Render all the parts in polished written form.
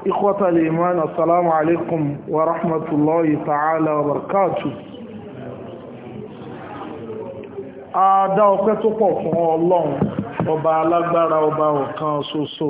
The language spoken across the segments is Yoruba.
إخوة الإيمان السلام عليكم ورحمة الله تعالى وبركاته. Adá ọpẹ́ tó pọ̀ fún Ọlọ́run, ọba alágbára, ọba ọ̀kan ṣoṣo.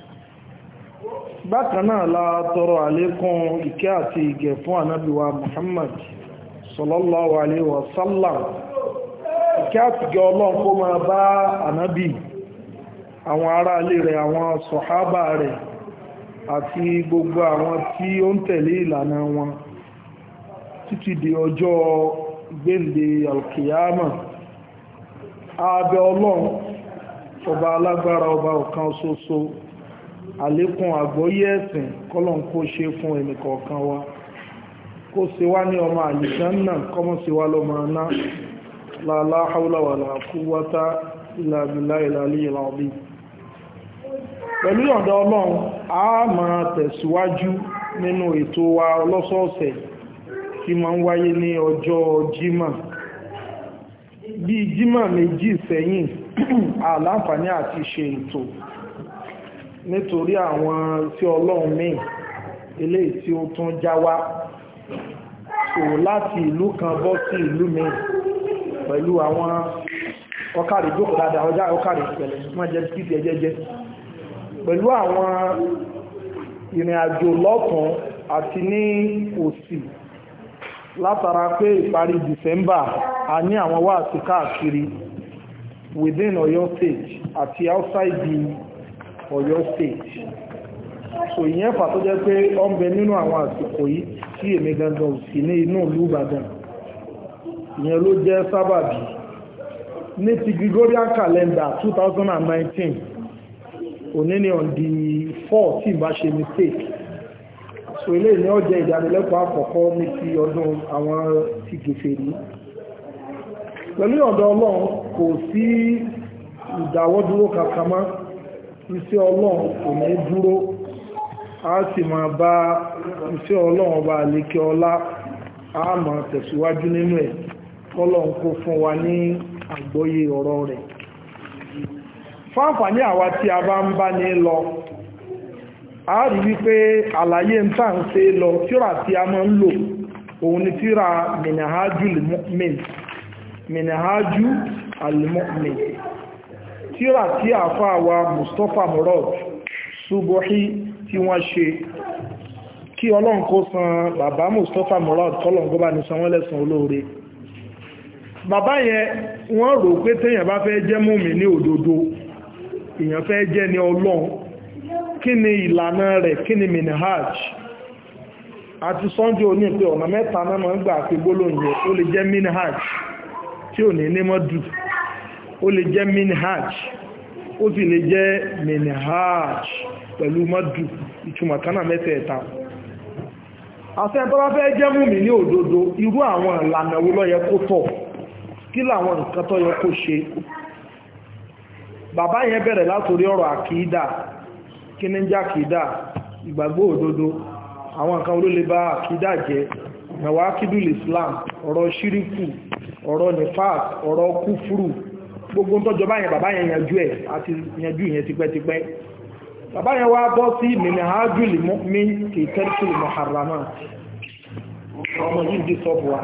Bákan náà la tọrọ àlékún ìkẹ́ àti ìgẹ̀ fún ànábì wa Muhammad sallallahu alaihi wa sallam. Ìkẹ́ àti ìgẹ̀ Ọlọ́run kó máa bá ànábì, àwọn ará ilé rẹ̀, àwọn sọ̀hábà rẹ̀, àti gbogbo àwọn tí ó ń tẹ̀lé ìlànà wọn títí di ọjọ́ gbéǹde alkiyama. Abẹ́ Ọlọ́run ọba alágbára, ọba ọ̀kan ṣoṣo, àlékún àgbọ́yé ẹ̀sìn kọ́lọ́n kó ṣe fún ẹnìkọ̀ọ̀kan wa, kó ṣe wá ní ọmọ àlùjánnà, kọ́mọ́ ṣe wá lọ́mọ aná. La hawla wala quwwata illa billahil aliyyil azim. Pẹ̀lú ìyọ̀ǹda Ọlọ́run, a máa tẹ̀síwájú nínú ètò wa ọlọ́sọ̀ọ̀sẹ̀ tí máa ń wáyé ní ọjọ́ Jímọ̀. Bí Jímọ̀ méjì sẹ́yìn, àláǹfààní àti ṣe ètò nítorí àwọn tí Ọlọ́run míì eléyìí tí ó tún já wá so láti ìlú kan bọ́ sí ìlú míì pẹ̀lú àwọn ọkàrí jókòó dáadáa, ọjà ọkàrí pẹ̀lẹ̀ wọ́n jẹ́ títí ẹjẹ́jẹ́ pẹ̀lú àwọn ìrìn àjò lọ́tún àti ní òsì látara pé ìparí December a ní àwọn wáàsí káàkiri within Ọ̀yọ́ state àti outside the Ọ̀yọ́ state. So ìyẹn fà tó jẹ́ pé ó ń bẹ nínú àwọn àsìkò yìí tí èmi gangan sí ní inú ìlú Ìbàdàn. Ìyẹn ló jẹ́ sábàbí ní ti Gregorian calendar 2019 òní ni on the 4th tí ìbá ṣe mistake. So ilé ní ó jẹ́ ìdánilẹ́kọ̀ọ́ àkọ́kọ́ ní ti ọdún àwọn ti Kèfèrí. Pẹ̀lú ọ̀dọ̀ Ọlọ́run kò sí ìdáwọ́dúró kankan mọ́, iṣẹ́ Ọlọ́run kò ní dúró, a sì máa bá iṣẹ́ Ọlọ́run ọba àlékè ọlá, a máa tẹ̀síwájú nínú ẹ̀. Ọlọ́run kó fún wa ní àgbọ́yé ọ̀rọ̀ rẹ̀. Fáǹfààní àwa tí a bá ń bá ní lọ, a rí wípé àlàyé ń tà ń ṣe lọ, tírà tí a máa ń lò òun ni tírà Minhaju al-Mu'min, tírà tí àfáà wa Mustapha Murad Subuhi tí wọ́n ṣe. Kí Ọlọ́run kó san bàbá Mustapha Murad, kọ́lọ̀n kó bá ní san wọ́n lẹ́san olóore. Bàbá yẹn wọ́n rò pé téèyàn bá fẹ́ jẹ́ mùmínì ní òdodo, èèyàn fẹ́ jẹ́ ní Ọlọ́run, kí ni ìlànà rẹ̀, kí ni minhaj. Àti sọ́njẹ́ oní pé ọ̀nà mẹ́ta náà máa ń gbà pé gbólóhùn yẹn, ó lè jẹ́ minhaj tí ò ní ní mọ́dù, ó lè jẹ́ minhaj, ó sì lè jẹ́ minhaj pẹ̀lú mọ́dù, ìtumọ̀ kanáà mẹ́tẹ̀ẹ̀ta. Àṣẹ tó bá fẹ́ jẹ́ mùmínì ní òdodo, irú àwọn ìlànà wo ló yẹ kó tọ̀, kí làwọn nǹkan tó yẹ kó ṣe. Bàbá yẹn bẹ̀rẹ̀ látorí ọ̀rọ̀ àkídà, kí ní jẹ́ àkídà, ìgbàgbọ́ òdodo, àwọn nǹkan ló lè bá àkídà jẹ́, nawakidul Islam, ọ̀rọ̀ ṣíríkù, ọ̀rọ̀ nifas, ọ̀rọ̀ kúfúrù, gbogbo tó jọba yẹn bàbá yẹn yanjú ẹ̀ àti yanjú yẹn tipẹ́tipẹ́. Bàbá yẹn wá bọ́ sí Minhajul Mu'min fi tarkil muharramat, ọmọ yìí dí sọ́bù wa.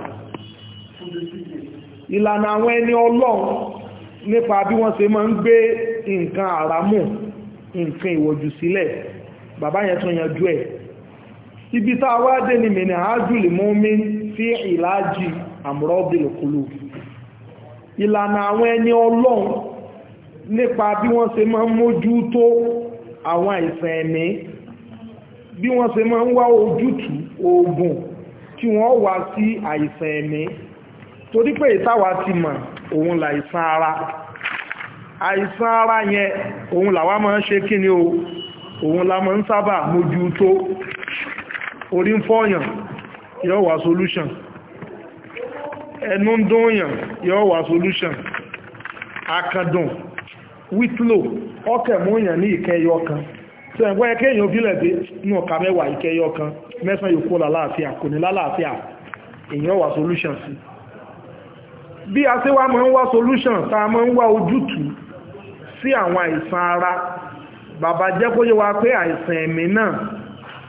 Ìlànà àwọn ẹni Ọlọ́run nípa bí wọ́n ṣe máa ń gbé nǹkan àrámù, nǹkan ìwọ̀jù sílẹ̀, bàbá yẹn tún yanjú ẹ̀. Ibi tá a wá dé ni Minhajul Mu'min fi ìlàjì amradil qulub, ìlànà àwọn ẹni Ọlọ́run nípa bí wọ́n ṣe máa ń mójú tó àwọn àìsàn ẹ̀mí, bí wọ́n ṣe máa ń wá ojútùú oògùn tí wọ́n wá sí àìsàn ẹ̀mí. Torí pé ìtawà ti mọ̀ òun làìsàn ara, àìsàn ara yẹn òun làwa máa ń ṣe kí ni òun la máa ń sábà mójú tó. Orí ń fọ́yàn yóò wá solution, ẹnu ń dùnyàn yóò wá solution, akandùn wítlò ọkẹ̀ múyàn ní ìkẹyọ kan, tí ẹgbẹ́ ẹkẹ́ èyàn bílẹ̀ dé ní ọ̀ka mẹ́wàá ìkẹyọ kan, mẹ́sàn yóò kó lálàáfíà, kò ní lálàáfíà, èyàn wá solution sí. Bí a ṣe wá máa ń wá solution, tá a máa ń wá ojútùú sí àwọn àìsàn ara, bàbá jẹ́ kó yé wa pé àìsàn ẹ̀mí náà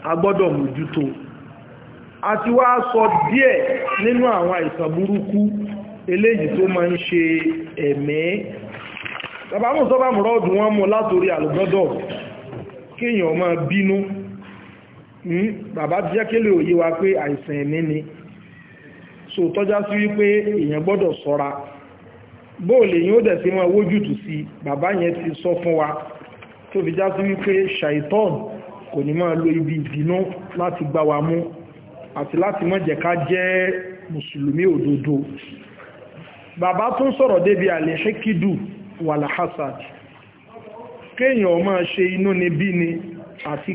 a gbọ́dọ̀ mójútó àti wá sọ díẹ̀ nínú àwọn àìsàn burúkú eléyìí tó máa ń ṣe ẹ̀mí bàbá mú sọ́bà mọ́rọ̀dù wọn mú látorí àlùgọ́dọ̀ kéèyàn máa bínú bàbá jẹ́ kélé òye wa pé àìsàn ẹ̀mí ni so tọ́já sí wípé èèyàn gbọ́dọ̀ ṣọ́ra bóòlè yíó dẹ̀ sí wọn wójútù sí bàbá yẹn ti sọ fún wa tó fi já sí wípé ṣàìtọ́n kò ní máa lo ibi ìbínú láti gbá wa mú àti láti má jẹ́ ká jẹ́ mùsùlùmí òdodo bàbá tún sọ̀rọ̀ débi àlẹ́ṣẹ́kídù wàlàhásàd kéèyàn máa ṣe inú ni bí ni àti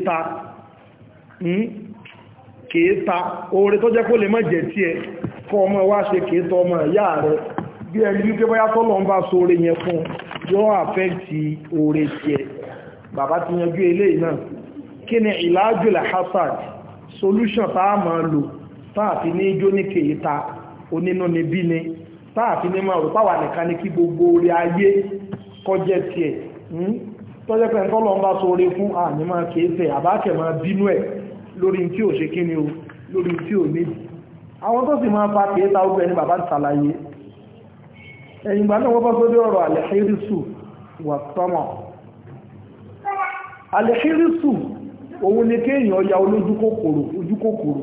kèéta oore tó jẹ́ kó lè má jẹ́ tí ẹ kọ́ ọmọ wá ṣe kèéta ọmọ ìyá rẹ̀ bí ẹni wípé bóyá tọ́lọ̀ ń bá so oore yẹn fún yóò àfẹ́ẹ̀tì oore tí ẹ bàbá ti yanjú eléyìí náà kí ni ìlàájúlẹ̀ hasad solution táà máa lò táà fi ní ijó ní kèéta onínú ni bí ni táà fi ní máa rò páwà nìkan ní kí gbogbo orí ayé kọjẹ́ tí ẹ tọ́jẹ́ pẹ́ tọ́lọ̀ ń bá so oore fún àní máa kèéfẹ́ àbákẹ́ máa bínú ẹ̀ lórí tí ò ṣe kí ni o lórí tí ò ní àwọn tó sì máa fa kèéta ogun ẹni bàbá ṣàlàyé ẹ̀yìn ìgbà náà wọ́n bá sórí ọ̀rọ̀ alẹ́hírísù wà tọ́mọ̀ alẹ́hírísù òun ni kéèyàn ya ojú kòkòrò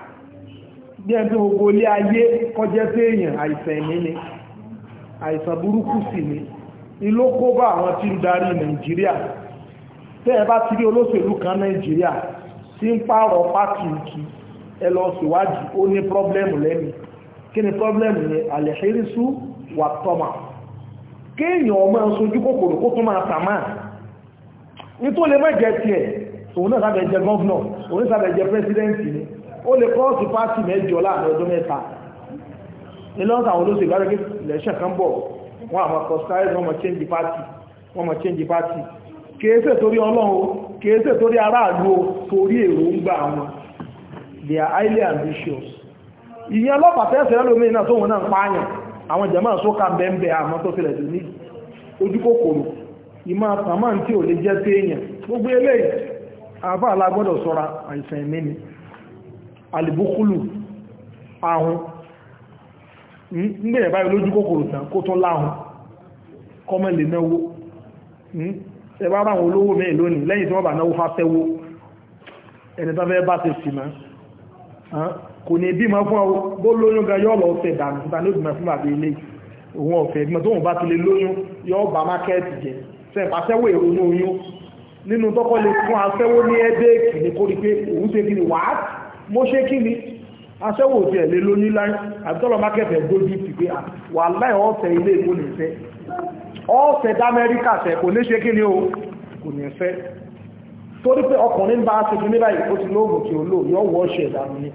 bí ẹni tí gbogbo ilé ayé kọjẹ́ pé èèyàn àìsàn ẹ̀mí ni àìsàn burúkú sì ni ilé kó bá àwọn tí ń darí Nàìjíríà tẹ́ ẹ bá ti rí olóṣèlú kan Nàìjíríà tí ń pààrọ̀ pàtì ìkì ẹ lọ síwájú ó ní pọ́blẹ́mù lẹ́nu kí ni pọ́blẹ́mù ni àlẹ́hírísù wà tọ́mà kéèyàn ọmọ ṣojú kòkòrò kó tún máa tàmà ní tó lè mẹ́jẹ tí ẹ̀ òun náà sábẹ̀ jẹ gọ́ọ̀nà òun sábẹ̀ jẹ pẹ́sidẹ́ntì ni ó lè kọ́ọ̀sì pàtì mẹ́jọ láàrin ọdún mẹ́ta nílọ́sà àwọn olóṣèlú arẹ́gẹ́ lẹ́ṣẹ̀ kan bọ̀ wọ́n àmọ́ kọ̀ọ̀sáì wọ́n mọ̀ change party kèése torí ọlọ́run kèése torí aráàlú torí èròǹgbà wọn they are highly ambitious ìyẹn ọlọ́pàá tẹ́sẹ̀ lẹ́lómi náà tóhun náà pààyàn àwọn jẹ́mọ́ sókà bẹ́ẹ̀bẹ́ àmọ́ tó fẹ́lẹ̀ tó ní ojú kòkòrò ìmọ̀ àtàmà tí ò lè jẹ́ tí èèyàn gbogbo eléyìí àfá alágbọ́dọ̀ ṣọ́ra àìsàn ẹ̀mí ni alìbúkúlù ahun nígbẹ̀rẹ̀ báyìí lójú kòkòrò tán kó tún láhun kọ́mọ̀ lè náwó ẹbá bá àwọn olówó mẹ́rin lónìí lẹ́yìn tí wọ́n bá náwó fáfẹ́wó ẹni tó fẹ́ bá ti sì máa kò ní bí máa fún ọ bó lóyún ga yọ́ lọ ọ̀fẹ́ dànù fúta ní òbí máa fún bàbá ilé òun ọ̀fẹ́ ìgbìmọ̀ tó wọ́n bá ti lè lóyún yọ́ bá mákẹ́ẹ̀tì jẹ sẹ́pà sẹ́wọ́ èrò ní oyún nínú tọ́kọ́ lè fún aṣẹ́wó ní ẹ́dẹ́ẹ̀kì ní kó rí pé òun ṣe kí ni wàá mo ṣe kí ni aṣẹ́wó ò tiẹ̀ lè lóyún láyé àbítọ́lọ mákẹ́ẹ̀tì gbójú ti pé wà láì ọ̀fẹ́ ilé ìkó lè fẹ́ ọ̀fẹ́ d'Amẹ́ríkà fẹ́ kò ní ṣe kí ni o kò ní fẹ́ torí pé ọkùnrin bá ṣe kí ní báyìí ó ti lóògùn tí ó lò yọ́ wọ́ ṣẹ̀ dànù ni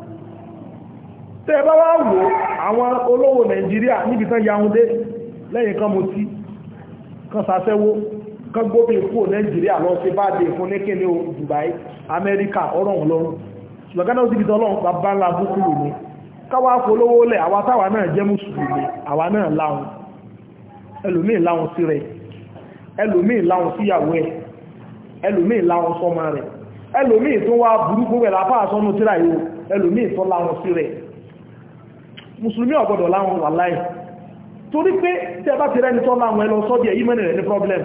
tẹ́ bá wá wò àwọn olówó Nàìjíríà níbi tán yaunde lẹ́yìn kan mutí kan sàṣẹ́wó kan gbóbi kú Nàìjíríà lọ sí bá dé fún ní Dubai Amẹ́ríkà ọ̀rọ̀ wọn lọ́rùn ṣùgbọ́n náà síbi tọ́lọ́run bàbá ńlá búkúrò ní káwá polówó lẹ̀ àwa táwa náà jẹ́ mùsùlùmí àwa náà láhun ẹlòmíì láhun sí rẹ̀ ẹlòmíì láhun síyàwó ẹ̀ ẹlòmíì láhun sọ́mọ rẹ̀ ẹlòmíì tó wá burúkú rẹ̀ láfáà sọ́nù tíra yóò ẹlòmíì tó láhun sí rẹ̀ mùsùlùmí ọ̀gbọ̀dọ̀ láwọn wà láì torí pé tẹ́ bá ti rẹ́ni tọ́ láwọn ẹlọ sọ́dí ẹ̀ ìmánì rẹ̀ ní problem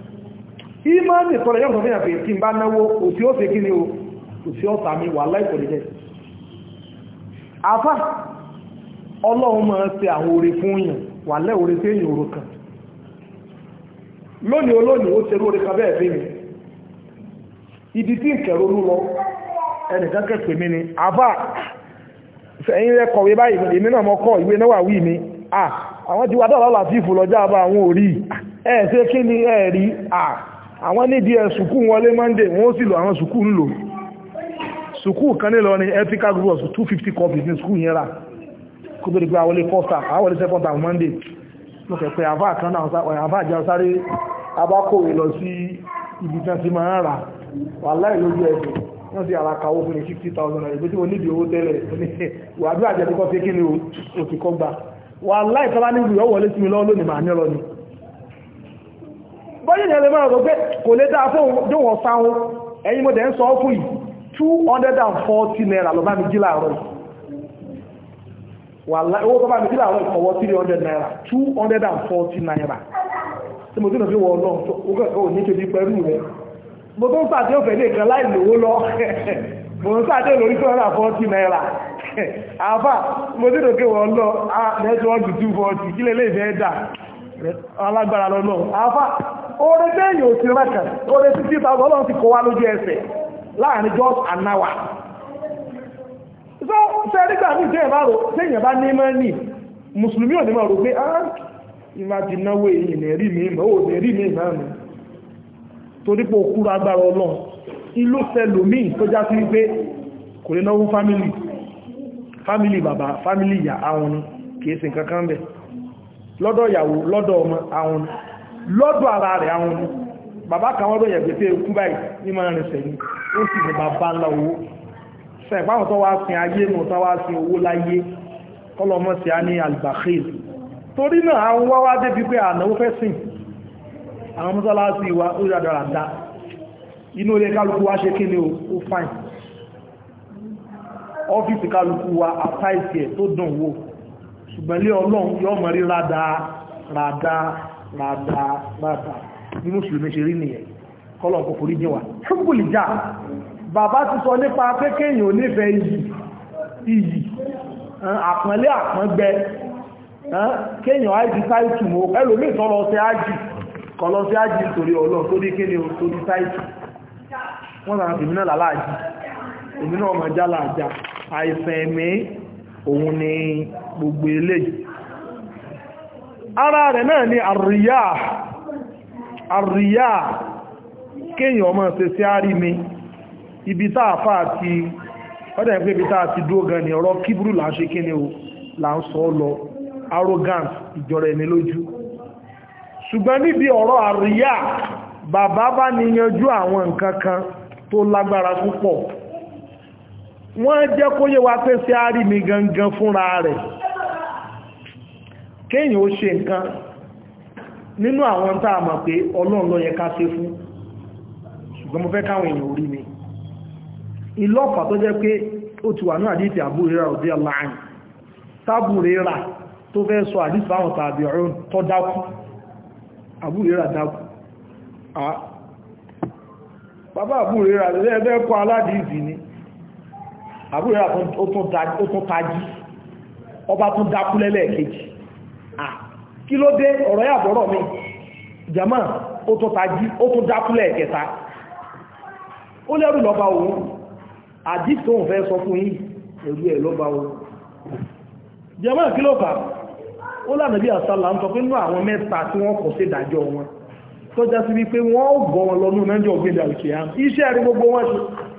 ìmánì tọ́lẹ̀ yọ́ sọ́fíyàn pé kí n bá náwó òsì ó fẹ́ kí ni o òsì ọ̀tà mi wà láì pọ̀lẹ̀ jẹ́ afá ọlọ́run máa ṣe àwọn oore fún yàn wà lẹ́ oore tí èyàn oró kan lónìí olónìí ó ṣe oore kan bẹ́ẹ̀ fẹ́ mi ibi tí ìkẹ̀rọ̀nú lọ ẹnìkan kẹ́pẹ̀ mi ni afá ẹ̀yìn rẹ̀ kọ̀wé báyìí èmi náà mọ́ kọ́ ìwé náwà wí mi àwọn ti wà dọ́là láti ìfòlọ́já àbá àwọn orí ẹ̀ ṣe kí ni ẹ̀ rí àwọn nídìí ẹ̀ sùkú wọlé Monday wọ́n sì lọ àwọn sùkú ń lò sùkú kan nílọ ní ethical group of 250 copies ní sùkú yẹn rà kó tó di pé àwọlé first half àwọlé second half Monday ló kẹ̀ pé àfáà kan náà àfáà jẹ́ sáré abákòwé lọ sí ibi tí wọ́n ti máa ń rà wà láì lójú ẹ̀sìn wọ́n sì ara kàwó fún ní 50,000 naira ìgbésí wọn níbi owó tẹ́lẹ̀ wàdú àjẹ́dẹ́kọ́ fi kí ni o ti kọ́ gbà wà láìkọ́lá ní ìlú ọwọ́ lé sí mi lọ́wọ́ lónìí màá ní ọlọ́ ni bọ́yí ni ẹlẹ́mọ́ ọ̀rọ̀ pé kò lè dáa fún òun sáwọn ẹ̀yìn mọ́dẹ̀ ń sọ fún yìí 240 naira lọ bá mi jí láàárọ̀ wàláhì owó tó bá mi jí láàárọ̀ ìkọ̀wọ́ 300 naira 240 naira tí mo tí lọ sí wọ́n náà ó ní ṣe bí pẹ̀lú rẹ̀ mo tó ń pàdé òfẹ́ ní ìkan láì lówó lọ mo ń pàdé lórí 240 naira àfà mo tí lọ sí wọ́n lọ nẹ́tíwọ́ọ̀kì 240 kí lè lè fẹ́ dà alágbára lọ́nà àfà oore tẹ́yìn ò ti rẹ̀kẹ̀ oore 60,000 ọlọ́run ti kó wá lójú ẹsẹ̀ láàrin just an hour so sẹ́rígbà ní tẹ́yìn bá ní mọ́ ní mùsùlùmí ò ní mọ̀ rò pé ìmá ti náwó èyí nẹ̀rí mi mọ́ ò nẹ̀rí mi náà mi torí pé òkúrò agbára ọlọ́run ìlú sẹlòmí tó já sí wípé kò lè náwó fámílì bàbá fámílì ìyá àwọn ni kìí sí kankan bẹ̀ lọ́dọ̀ ìyàwó lọ́dọ̀ ọmọ àwọn ni lọ́dọ̀ ara rẹ̀ àwọn ni bàbá kan wọ́n lóyẹ̀ pé kú báyìí ní máa rìn sẹ̀yìn ó sì ní bàbá ńlá owó sẹ̀páwọn tó wá sin ayé nù tó wá sin owó láyé kọlọmọ sí á ní albakhil torí náà àwọn wáwá débi pé ànáwó fẹ́ sìn àwọn mọ́sálásí wa ó yàdára dá inú ilé kálukú wá ṣe kí ni ó fáìn ọ́fíìsì kálukú wa àtàìsì ẹ̀ tó dùn wò ṣùgbọ́n ilé ọlọ́run yọ́ mọ̀ rí rádá bí mùsùlùmí ṣe rí nìyẹn kọ́lọ̀ kò forí jẹ́ wa ṣúgbùlì já bàbá ti sọ nípa pé kéèyàn ò nífẹ̀ẹ́ iyì àpọ́nlé àpọ́ngbẹ kéèyàn ájì táìtù mọ́ ẹlòmí ìtọ́lọ sí ájì kọlọ sí ájì nítorí ọlọ́run tó dé kéèlé tó dí táìtù wọ́n tàbí tèmi náà làláàjì èmi náà mọ̀ já làájá àìsàn ẹ̀mí òun ni gbogbo eléyìí ara rẹ̀ náà ni àríyá kéèyàn ọmọ ṣe sí àrí mi ibi táàfà àti ọdẹ̀ pé ibi táà ti dúó gan ni ọ̀rọ̀ kíbrù là ń ṣe kíni o là ń sọ lọ arrogance ìjọra ẹni lójú ṣùgbọ́n níbi ọ̀rọ̀ àríyá bàbá bá ní yanjú àwọn nǹkan kan tó lágbára púpọ̀ wọ́n jẹ́ kó yé wa pé sí àrí mi gangan fúnra rẹ̀ kéèyàn ó ṣe nǹkan nínú àwọn tá a mọ̀ pé ọlọ́run ló yẹ ká ṣe fún ṣùgbọ́n mo fẹ́ káwọn èèyàn orí mi ìlọ́pàá tó jẹ́ pé ó ti wà ní àdíìtì Abu Hurairah radiyallahu anhu tábù rírà tó fẹ́ sọ àdíìtì fáwọn tàbí ọ̀rún tó dákú Abu Hurairah dákú bàbá Abu Hurairah lẹ́ẹ̀bẹ́ kọ́ aládìíjì ni Abu Hurairah ó tún tají ọba tún dákú lẹ́lẹ́ẹ̀kejì kí ló dé ọ̀rọ̀ yàbọ̀rọ̀ mi jama ó tún tají ó tún dákú lẹ́ẹ̀kẹta ó lẹ́rù lọ́ba òun àdí tó ń fẹ́ sọ fún yí ẹ̀rù ẹ̀ lọ́ba ohun jẹ́mọ́ kí ló fà ó lànà bí àsálà ń sọ pé nínú àwọn mẹ́ta tí wọ́n kọ̀ sí ìdájọ́ wọn tó já sí wípé wọ́n ó gọ́ wọn lọ́nà mẹ́jọ ògbèdè àrùkìá iṣẹ́ rí gbogbo wọn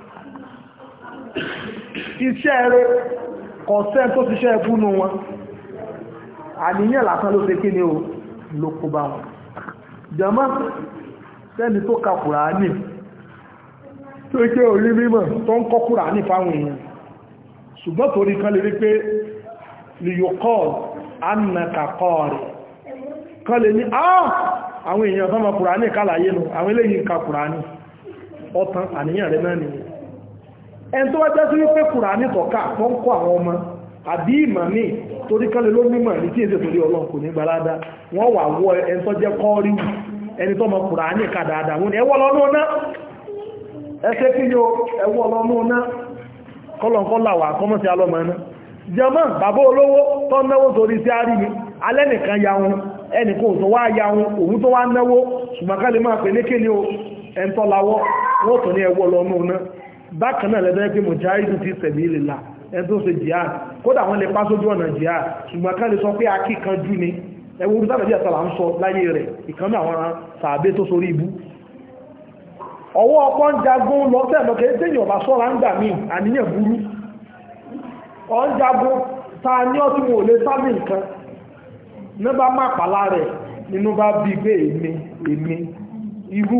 ṣe iṣẹ́ rí kọ̀ọ̀sẹ́ tó ti ṣẹ́ fúnnú wọn àníyàn lásán ló ṣe kí ni ó ló kó bá wọn jẹ́mọ́ sẹ́ni tó ka Kùránì tó jẹ́ orí mímọ̀ tó ń kọ́ Kùránì fáwọn èèyàn ṣùgbọ́n torí kan lè rí pé liyokọ́ annakakọ́ rẹ̀ kan lè ní àwọn èèyàn tó mọ̀ Kùránì kálàyé nù àwọn eléyìí ń ka Kùránì ọ̀tán àníyàn rẹ̀ náà nìyẹn ẹn tó wá jẹ́ sí wípé Kùránì tọ́ka tó ń kọ́ àwọn ọmọ àbí ìmọ̀ ní torí kan lè ló mímọ̀ ní tí èsè torí Ọlọ́run kò ní gbalada wọ́n wà wọ ẹn tó jẹ́ kọ́ríwù ẹni tó mọ̀ Kùránì ká dáadáa wọn ẹwọ́ lọ́nà náà ẹsẹ́ kí yóò ẹwọ́ ọlọ́mú náà kọ́lọ̀kọ́láwà kọ́mọ́ sí alọ́mọ ẹ̀nà jẹmọ́ bàbá olówó tó náwó torí sí àrí mi alẹ́ nìkan ya wọn ẹnìkan tó wá ya wọn òun tó wá náwó ṣùgbọ́n ká lè máa pè lékè ní o ẹntọ́láwọ́ wọ́n tó ní ẹwọ́ ọlọ́mú náà bákan náà lẹ́dọ́ pé mùjáhídù fi sabilillah ẹni tó ṣe jihad kódà wọ́n lè pá sójú ọ̀nà jihad ṣùgbọ́n ká lè sọ pé akíkanjú ni ẹwọ́ orí sábẹ̀ bí àtàlà ń sọ láyé rẹ̀ ìkànnì àwọn sàbẹ́ tó sorí ibú ọwọ́ ọkọ̀ ń jagun lọ tẹ́lọ̀kẹ́ tẹ́yìn ọba sọ́ra ń gbà mí àníyàn burú ọ ń jagun ta ní ọtí wọn ò lè sábì nǹkan ní bá má pàlá rẹ̀ nínú bá bí pé èmi irú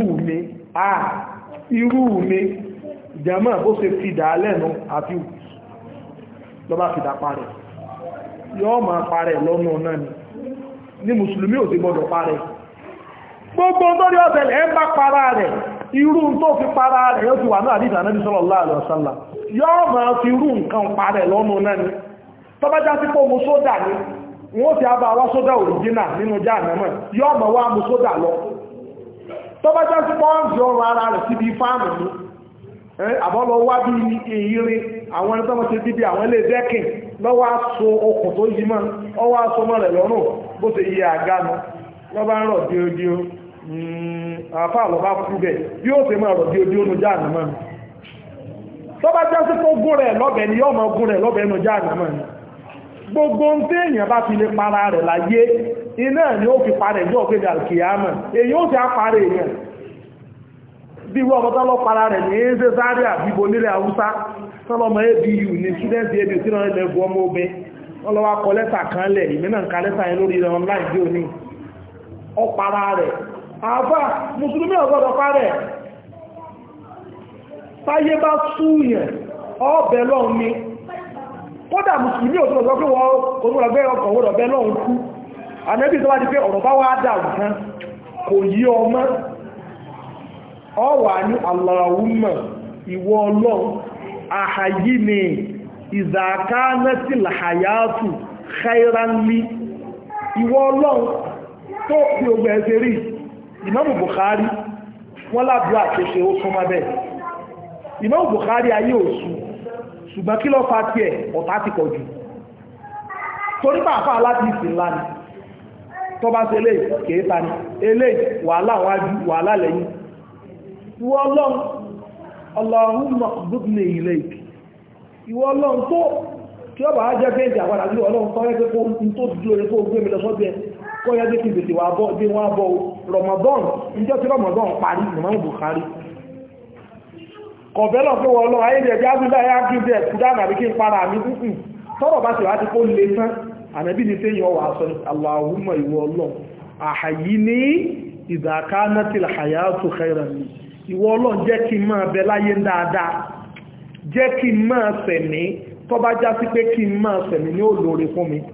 mi jẹ́mọ́ bó ṣe fi dà lẹ́nu àti lọ bá fi dà parẹ̀ yọ́ ma parẹ̀ lọ́nà náà ni ní mùsùlùmí ò ti gbọ́dọ̀ parẹ̀ gbogbo tó rí ọ̀sẹ̀lẹ̀ ẹ bá para rẹ̀ irú tó fi para rẹ̀ yóò ti wà náà àdíjà Ànábì sallallahu alaihi wasallam yóò máa fi irú nǹkan parẹ̀ lọ́nà náà ni tó bá já sí pé mu sódà ni wọ́n ti bá wá sódà òrìjínà nínú Jahannama yóò máa wá mu sódà lọ tó bá já sí pọ́ǹsì ọrùn ara rẹ̀ síbi fáàmù ni àbọ́lọ wá bí ìyírin àwọn ẹni tó mọ́ sí bíbí àwọn ilé dẹ́kìn lọ́wọ́ aṣọ okùn tó yí mọ́ ọwọ́ aṣọ mọ́ rẹ̀ lọ́rùn bó ṣe yí àgánu lọ́bá ń rọ̀ díodíó àfá àlọ́bá kú bẹ̀ bí ó ṣe máa rọ̀ díodíó nù Jahannama ni tó bá já sí pé gún rẹ̀ lọ́bẹ̀ ni yọ́ mọ́ gún rẹ̀ lọ́bẹ̀ nù Jahannama ni gbogbo ń tí èèyàn bá fi lè para rẹ̀ láyé iná ni ó fi parẹ̀ jọ́ pé dàlkìyàmà èyí ó ti á parẹ̀ èèyàn bí wọ́n ọmọ tọ́lọ́ para rẹ̀ ní ẹ́ẹ́sẹ́ sáré àbíbo nílẹ̀ Haúsá tọ́lọ́mọ ABU ní ṣúdẹ́ntì ABU tí wọ́n lẹ́gbọ́ ọmọ obẹ wọ́n lọ wá kọ lẹ́tà kan lẹ̀ ìmẹ́nà ń ka lẹ́tà yẹn lórí online bí òní ọ para rẹ̀ àbá mùsùlùmí ọ̀gọ́dọ̀ parẹ̀ táyé bá súyàn ọbẹ̀ lọ́n ni kódà mùsùlùmí ò tó lọ pé wọ́n olúwàgbẹ́ ọkọ̀ wọ́n ọbẹ̀ lọ́n kú ànẹ́bí tó wá di pé ọ̀rọ̀ bá wá dà nǹkan kò yí ọmọ ọwà ní Allahumma ìwọ Ọlọ́run àhàyíni ìzàkánẹ́tì làhàyàtù khairanli ìwọ Ọlọ́run tó bí ogbẹ̀ ẹ̀ṣẹ̀ rí Ìmámù Bukhari wọ́n lábúrú àṣẹṣe ó súnmọ́ bẹ́ẹ̀ Ìmámù Bukhari ayé òsù ṣùgbọ́n kí ló fa tí ẹ̀ ọ̀tá ti pọ̀ jù torí pàápàá láti ìsìn ńlá ni tó bá ṣe eléyìí kèéta ni eléyìí wàhálà wájú wàhálà lẹ́yìn ìwọ Ọlọ́run Allahumma qbidni ilayk ìwọ Ọlọ́run tó kí ọ bá jẹ́ pé ìjàwádà sí Ọlọ́run tó rẹ́ pé kó tó dúró rẹ̀ kó gbé mi lọ sọ́bẹ̀ kọ́ yẹ́ kí bèèrè wà bọ́ bí wọ́n bọ́ Ramadan ìjọ tí Ramadan parí Imam Bukhari kọ̀bẹ́lọ̀ pé wọ́n lọ ayélujára bí ábúdá yá kí bẹ́ẹ̀ kúdá nàbí kí n para mi tọ́rọ̀ bá ṣe wá ti kó lè tán ànàbí ni tẹ́yìn ọwà sọ Allahumma ìwọ Ọlọ́run ahyini idha kanatil hayatu khayran li ìwọ Ọlọ́run jẹ́ kí n máa bẹ láyé dáadáa jẹ́ kí n máa sẹ̀mí tó bá já sí pé kí n máa sẹ̀mí ní olóore fún mi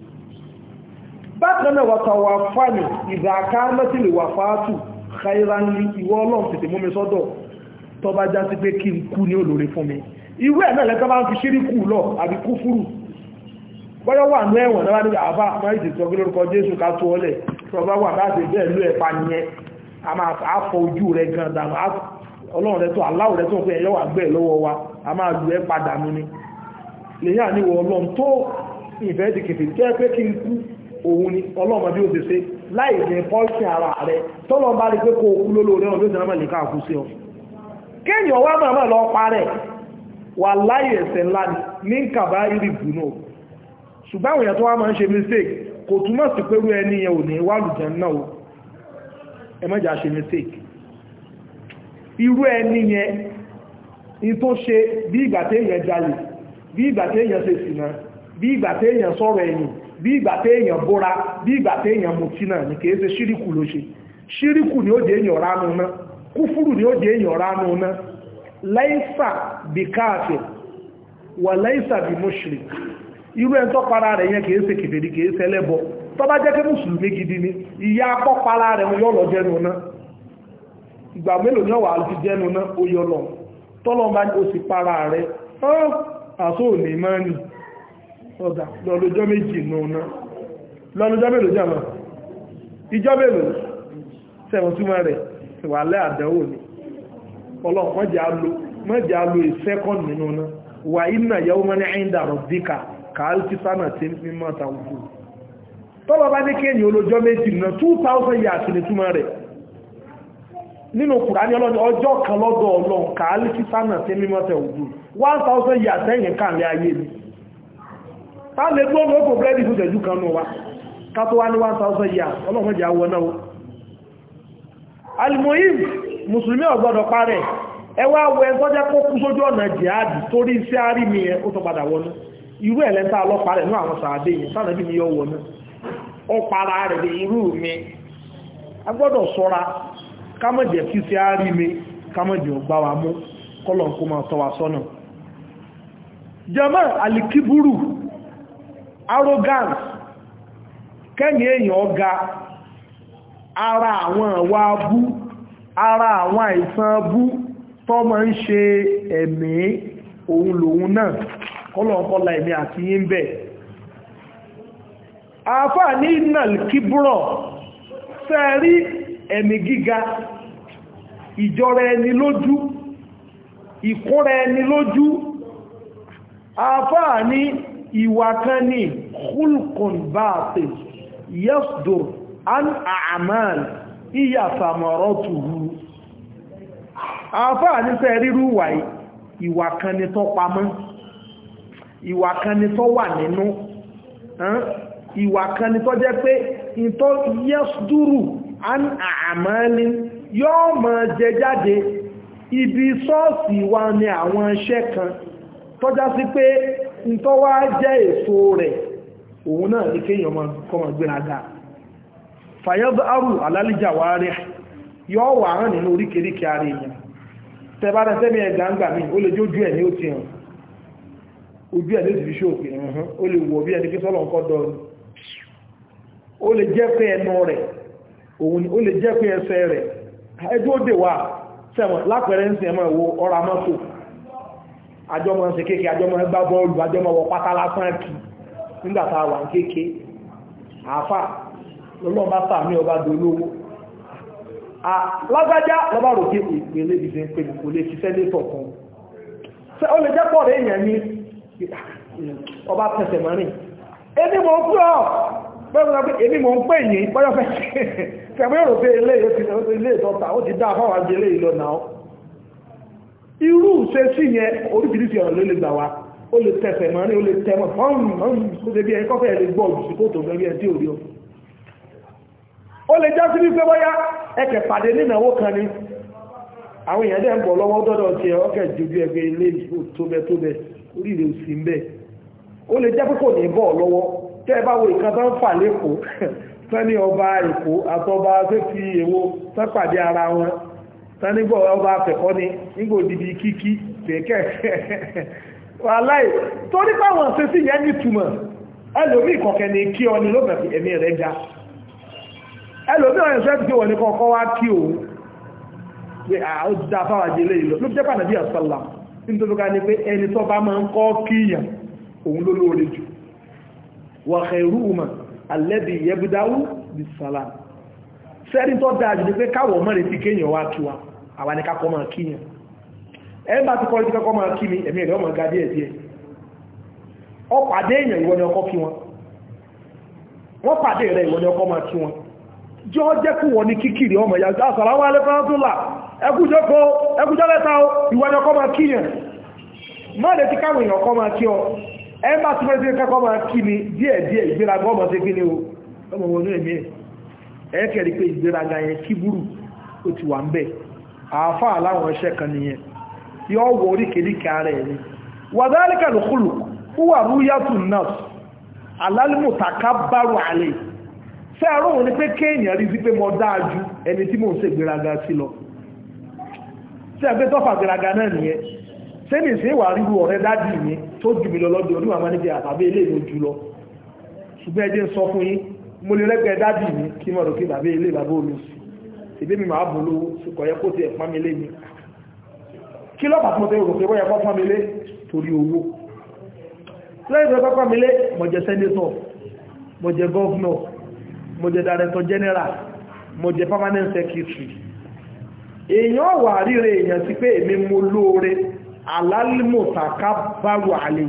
bákan náà wàtàwà fáàmì ìdàká mẹ́tìlì wà fáàtù khairanli ìwọ Ọlọ́run tètè mú mi sọ́dọ̀ tó bá já sí pé kí n kú ní olóore fún mi ìwé ẹ̀ náà lẹ́kọ́ bá ń fi ṣíríkù lọ àbí kúfúrù bọ́yọ́ wà ní ẹ̀wọ̀n náà ní àbá máa ìsìtò lórúkọ Jésù ká tó ọlẹ̀ tó bá wà láti bẹ́ẹ̀ lú ẹ̀pá nìyẹn a máa fọ ojú rẹ̀ gan dànù Ọlọ́run rẹ̀ tó aláwọ̀ rẹ̀ tó ń pè ẹ̀yọ́ wà gbẹ̀ lọ́wọ́ wa a máa lù ẹ́ padà nù ni lèyìn àníwọ̀ Ọlọ́run tó ìfẹ́ ti kèfè tó ẹ pé kí n kú òun ni Ọlọ́run bí ó ṣe ṣe láì ní pọ́lṣì ara rẹ̀ tọ́lọ́ bá rí pé kó kú lólórí ọ̀rọ̀ lóṣèlú àmà lè káàkú sí ọ kéèyàn wá máa lọ parẹ́ wà láì ẹ̀ṣẹ̀ ńlá ní kàbá ìrì bùnú ṣùgbọ́n àwọn èèyàn tó wá máa ń ṣe mistake kò túmọ̀ sí pé rú ẹni yẹn ò ní wà lùjẹ́ náà o ẹ má jà ṣe mistake irú ẹni yẹn ní tó ṣe bí ìgbà téèyàn jalè bí ìgbà téèyàn ṣe ṣìnà bí ìgbà téèyàn sọ̀rọ̀ ẹ̀yìn bí ìgbà téèyàn bóra bí ìgbà téèyàn mutí náà ní kìí ṣe ṣíríkù ló ṣe ṣíríkù ni ó jẹ́ èèyàn ránú náà kúfúrù ni ó jẹ́ èèyàn ránú náà láìsà bí káàfir wà láìsà bí mushrik irú ẹ̀ tó para rẹ̀ yẹn kìí ṣe kèfèrí kìí ṣe ẹlẹ́bọ tó bá jẹ́ kí mùsùlùmí gidi ni ìyá akọ́ para rẹ̀ yọ́ lọ jẹ́nu náà ìgbà mélòó ní ọwà àti jẹ́nu náà ó yọ lọ tọ́lọ́ bá ó sì para rẹ̀ àṣó òní máa ní ọ̀dà lọ́lọ́jọ́ méjì náà lọ́lọ́jọ́ mélòó jẹ́ náà ìjọ́ mélòó sẹ́wọ̀n túnmọ̀ rẹ̀ wà lẹ́ àdẹ́wò ní ọlọ́run mọ́jẹ́ alo ìsẹ́kọ́n nínú náà wà iná yàwó mọ́ ní ẹ̀ndà rọ̀díkà kàálùkì sánà tí mímọ́ tàwùkù tọ́lọ́ bá ní kéèyàn olójọ́ méjì náà 2000 years ní túnmọ̀ rẹ̀ nínú Kùránì ọlọ́run ọjọ́ kan lọ́dọ̀ ọlọ́run kàálùkì sánà tí mímọ́ tàwùkù 1000 years ẹ̀yìn kàlẹ̀ ayé ni ta lè gbọ́ ní ọkọ̀ brẹ́dì fún ìṣẹ́jú kan náà wá ká tó wá ní 1000 years ọlọ́run jẹ́ àwọn náà alimoyim musulmi ọgbọ́dọ̀ parẹ́ ẹwà awọ ẹ̀ tọ́jẹ́ kó kú sójú ọ̀nà jihadi torí iṣẹ́ àrí mi ẹ ó tó padà wọnú irú ẹ̀lẹ́ta ọlọ́parẹ̀ ní àwọn sàádé yìí sánàbí ni yọ wọnú ó para rẹ̀ lè irú mi agbọ́dọ̀ ṣọ́ra kámọ̀jẹ̀ kí iṣẹ́ àrí mi kámọ̀jẹ̀ ọgbà wa mú kọ́lọ̀ kó máa tọ́ wa sọ́nà jama alikiburu arrogance kẹ́ni èèyàn ọ̀gá ara àwọn àwa abú ara àwọn àìsàn bú tó máa ń ṣe ẹ̀mí òun lòun náà kọ́lọ̀kọ́lá ẹ̀mí àti yín bẹ̀. àfáà ní ìnàl kíbrọ̀ sẹ́rí ẹ̀mí gíga, ìjọra ẹni lójú, ìkúnra ẹni lójú. àfáà ní ìwà kan ní khulqun batil yasdur an a'mal iya samaratuhu. àfáà ní sẹ́ ríru ìwà kan ní tó pamọ́, ìwà kan ní tó wà nínú, ìwà kan ní tó jẹ́ pé ìtọ́ yasduru an a'mali yóò máa jẹ jáde ibi sọ́ọ̀sì wa ní àwọn iṣẹ́ kan tọ́já sí pé ìtọ́ wá jẹ́ èso rẹ̀ òun náà ní kéèyàn máa kọ́mọ gbéraga. fàyọ́dọ́rù alálìjà wá rí yóò wà hàn nínú oríkèríkè ara èèyàn. tẹ́bàdà tẹ́mi ẹ̀gá ń gbà mí ó lè jójú ẹ̀ ní ó ti hàn, ojú ẹ̀ ní ti fi ṣòkè ẹ̀hàn, ó lè wọ̀ bí ẹni kí sọ́lọ̀ nǹkan dọ̀ọ̀nù, ó lè jẹ́ pé ẹnu rẹ̀ òun, ó lè jẹ́ pé ẹsẹ̀ rẹ̀. ẹjọ́ òde wà sẹ́wọ̀n lápẹẹrẹ ń sìn ẹ̀mọ́ ìwo ọ̀rà mọ́tò, àjọmọ́ ṣe kéèké, àjọmọ́ gbá bọ́ọ̀lù, àjọmọ́ wọ pátá lásán kì nígbà tá a wà ń kéèké. àáfà lọ́lọ́ bá sàmì ọba dolówó, lágbájá lọ́bá rò pé ìpele ìdíje ń pè kò lè fi sẹ́lẹ̀tọ̀ kan. ó lè jẹ́ pọ̀ rẹ̀ èèyàn ní ọba tẹsẹ̀ mọ́rin, èmi mọ̀ ń pè ọ́ bẹ́ẹ̀ èmi mọ̀ ń pè yìí bọ́yọ́ fẹ́ kẹ̀mọ́ rò pé ilé ìtọ́ta ó ti dá fáwọn ajé ilé ìlọ náà. irú ṣe sí yẹn oríṣiríṣi ọ̀rọ̀ ló lè gbà wá, ó lè tẹsẹ̀ mọ́rin, ó lè tẹmọ̀ fọ́nrún ó lè já sí wípé bóyá ẹkẹ̀ pàdé nínàwó kan ní àwọn èèyàn dẹ̀ ń bọ̀ lọ́wọ́ dọ́dọ̀ tí ọkẹ̀ jùjú ẹgbẹ́ ilé tóbẹ̀ oríire òsì ń bẹ̀. ó lè jẹ́ pípò ní bọ̀ lọ́wọ́ tẹ́ ẹ bá wo ìkan tó ń fà lẹ́kọ̀ọ́ tẹ́ni ọba Èkó àtọba sẹ́fì èwo tẹ́pàdé ara wọn tẹ́nigbọ̀ ọba afẹ̀kọ́ ni nígbò dìbì kíkí kẹ̀kẹ́ wàláì torí pàwọn ṣe sí yẹn nítumọ̀ ẹlòmíì kọ̀kẹ́ ni kí ọ ni ló bẹ̀rẹ̀ ẹ̀mí rẹ̀ ga, ẹlòmí ọ̀rẹ́ ìṣẹ́ tí wọ́n ní kọ́kọ́ wá kí òun pé àwọn dá fáwà jẹ́ lè lọ ló jẹ́ pàdà bí àṣàlá nítorí ká ní pé ẹni tó bá máa ń kọ́ kíyàn òun ló lóore jù. wa khairuhuma alladhi yabda'u bis-salam. sẹ́ni tó dáa jù ní pé káwọ̀ mọ́rin ti kéèyàn wá kí wa àwa ní kákọ́ máa kíyàn. ẹ bá ti kọ́ ní kákọ́ máa kí mi ẹ̀mí ẹ̀rọ máa ga díẹ̀ díẹ̀. ọ pàdé èèyàn ìwọ ni ọkọ́ kí wọn, wọ́n pàdé rẹ̀ ìwọ ni ọkọ́ máa kí wọn. jọ jẹ́ kú wọ ní kíkìrì ọmọ ìyá assalamu alaikum tó ẹkùjọ́ lẹ́ta ìwọ̀n ọkọ́ máa kíyàn máa lè ti káwọn èèyàn ọkọ́ máa kí ọ ẹ bá ti fẹ́ sí kẹ́kọ́ máa kí ni díẹ̀díẹ̀ ìgbéraga ọmọ sí kí ni o ọmọ wọn ní ẹ̀mí ẹ̀ kẹ́rì pé ìgbéraga yẹn kíbúrù ó ti wà ń bẹ̀. àáfàá aláwọn iṣẹ́ kan nìyẹn yọ wọ oríkèríkè ara ẹ̀ ni wadhalika al-khuluq huwa ru'yatun nafs al-mutakabbaru alayhi. fẹ́ẹ̀rọ òun ni pé kéèyàn rí sí pé mo dáa ju ẹni tí mò ń ṣe gbéraga sí lọ, tí a gbé tọ́fà gbéraga náà nìyẹn. sẹ́ni sí wà ríru ọ̀rẹ́ dádì mi tó jù mí lọ lọ́dún ọdún àmọ́ níbi àtàbí ilé ìlú jù lọ, ṣùgbọ́n ẹjẹ́ ń sọ fún yín mo lè rẹ́gbẹ̀ẹ́ dádì mi kí mọ̀ lókè bàbá ilé bàbá omi ìbí mi máa bò lówó kò yẹ kó ti ẹ̀ pọ́n mi lé mi, kí lọ́pàá tí mo tẹ́ rò pé bóyá pọ́n mi lé torí owó. lẹ́yìn tó pọ́n mi lé mo jẹ́ sẹ́nétọ̀, mo jẹ́ gọ́vnọ̀, mo jẹ́ director general, mo jẹ́ permanent secretary. èèyàn wà ríre èèyàn sí pé èmi mo lóore alálìmọ̀tàká bárò àlè.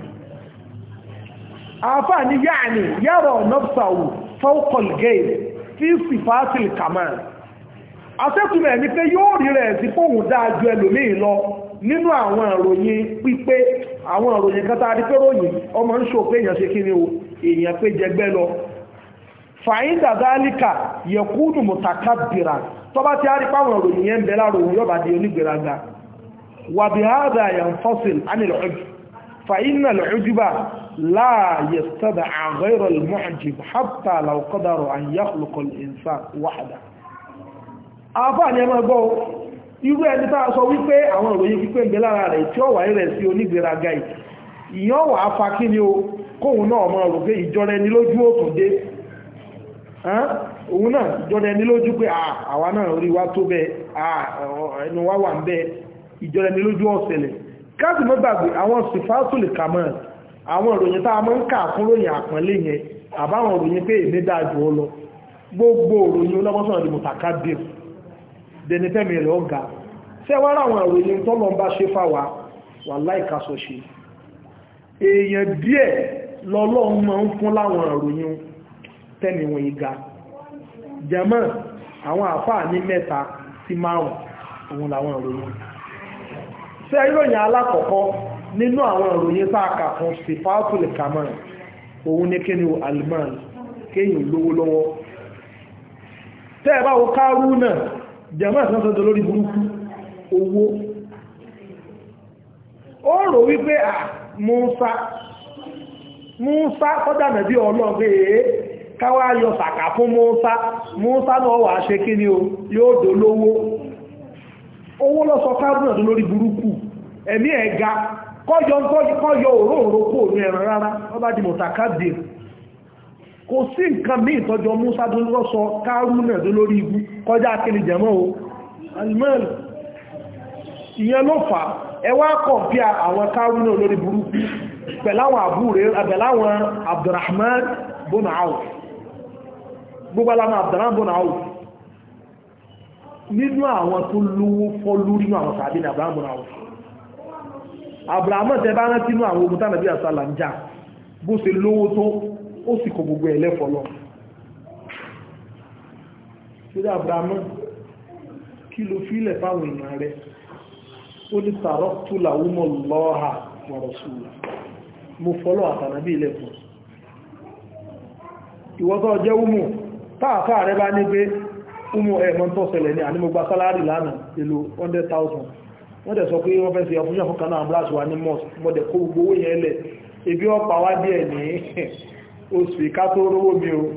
àfáà ní yáàni yàrá nafsahu fawqal-ghayr fi sifatil kamal. àṣẹ́tùmẹ̀ ní pé yóò rí rẹ̀ sí fóhùn dáájú ẹlòmíì lọ nínú àwọn ìròyìn pípé, àwọn ìròyìn kan tàbí pé ròyìn ọmọ ń ṣò pé èèyàn ṣe kí ni o èèyàn pé jẹgbẹ́ lọ. fàyín dàdálíkà yẹkúdù mùtàkàbìrà tó bá ti á rí páwọn ìròyìn yẹn bẹ láàrò òun yọba di onígbèraga. wà bí hádà yanfasil anil ujub fàyín náà lọ́júbà láàyè sádà ghayra al-mu'jib hatta law qadara an yakhluqa al-insan wahda. àfáà ni ẹ máa gbọ́ irú ẹni tá a sọ wípé àwọn ìròyìn pípé ń bẹ lára rẹ̀ tí ó wà rẹ̀ sí onígbèraga yìí ìyàn wà á fa kí ni o kóhun náà máa rò pé ìjọra ẹni lójú òkùn dé òun náà ìjọra ẹni lójú pé àwa náà rí wá tó bẹ́ẹ̀ ẹnu wá wà ń bẹ ìjọra ẹni lójú ọ̀sẹ̀lẹ̀ káàsì mọ́ gbàgbé àwọn sifatul kamal àwọn ìròyìn tá a máa ń kà fún ròyìn àpọ́nlé yẹn àbáwọn ìròyìn pé èmi dáa jù ọ lọ gbogbo ìròyìn ọlọ́mọsọ̀rọ̀ di mutakabbir dẹnifẹ́mi rẹ̀ ọ̀gá sẹ́wọ́n àwọn ìròyìn tọ́lọ́ ń bá ṣe fáwa wà láìka sọ ṣe èèyàn díẹ̀ lọ́lọ́run máa ń fún láwọn ìròyìn tẹ́mi wọn ìga jẹ́mọ́ àwọn àfáà ní 3 sí 5 òun làwọn ìròyìn ṣé ìròyìn alákọ̀ọ́kọ́ nínú àwọn ìròyìn tá a kà fún sifatul kamal òun ní kí ni alman kéyìn lówó lọ́wọ́ tẹ́ ẹ bá wo Kárúnà jẹ́mọ́ ìsánsọ́dọ̀ lórí burúkú owó ó rò wípé Músá kọ́dà nàbí ọlọ́gbé káwà yọ sàkà fún Músá náà wà ṣe kí ni o yóò dolówó owó lọ́sọ Kárúnà tó lórí burúkú ẹ̀mí ẹ̀ga kọ́yọ òróòró kò ní ẹ̀rọ rárá wọ́n bá di mutakabbir kò sí nǹkan mí ìtọ́jọ Músá tó lọ́sọ Kárúnà tó lórí ibú kọjá kíni jẹmọ́ o alimẹ́lì ìyẹn ló fà ẹwà kọ̀mpíà àwọn Kárúnà lórí burúkú pẹ̀láwọn àbúrẹ́ Abdurrahman bin Auf gbogbo alamọ́ Abdurrahman bin Auf nínú àwọn tó lówó fọ́lú nínú àwọn sàbí ní Abdurrahman bin Auf Abdurrahman tẹ bá rántí nínú àwọn ogun tánàbí àsálà ń jà bó ṣe lówó tó ó sì kò gbogbo ẹlẹ́fọ́lọ́ ṣe Abdurrahman kí ló fílẹ̀ fáwọn èèyàn rẹ̀ ó ní taraktu lahumullaha wa rasulahu mo fọ́lọ́ àtànàbí ilẹ̀kùn ìwọ́tọ́ jẹ́ umu táàfà rẹ bá ní pé umu ẹ̀mọ́ tó ṣẹlẹ̀ ní ànímọ̀gbà sálárì lánàá èlò 100,000 wọ́n dẹ̀ sọ pé wọ́n fẹ́ sí ọkùnrin fún kanáà blast wa ní mosque mọ́dẹ̀ kó gbogbo owó yẹn lẹ̀ ebi ọpa wá díẹ̀ ní oṣù ìká tó rówó mi o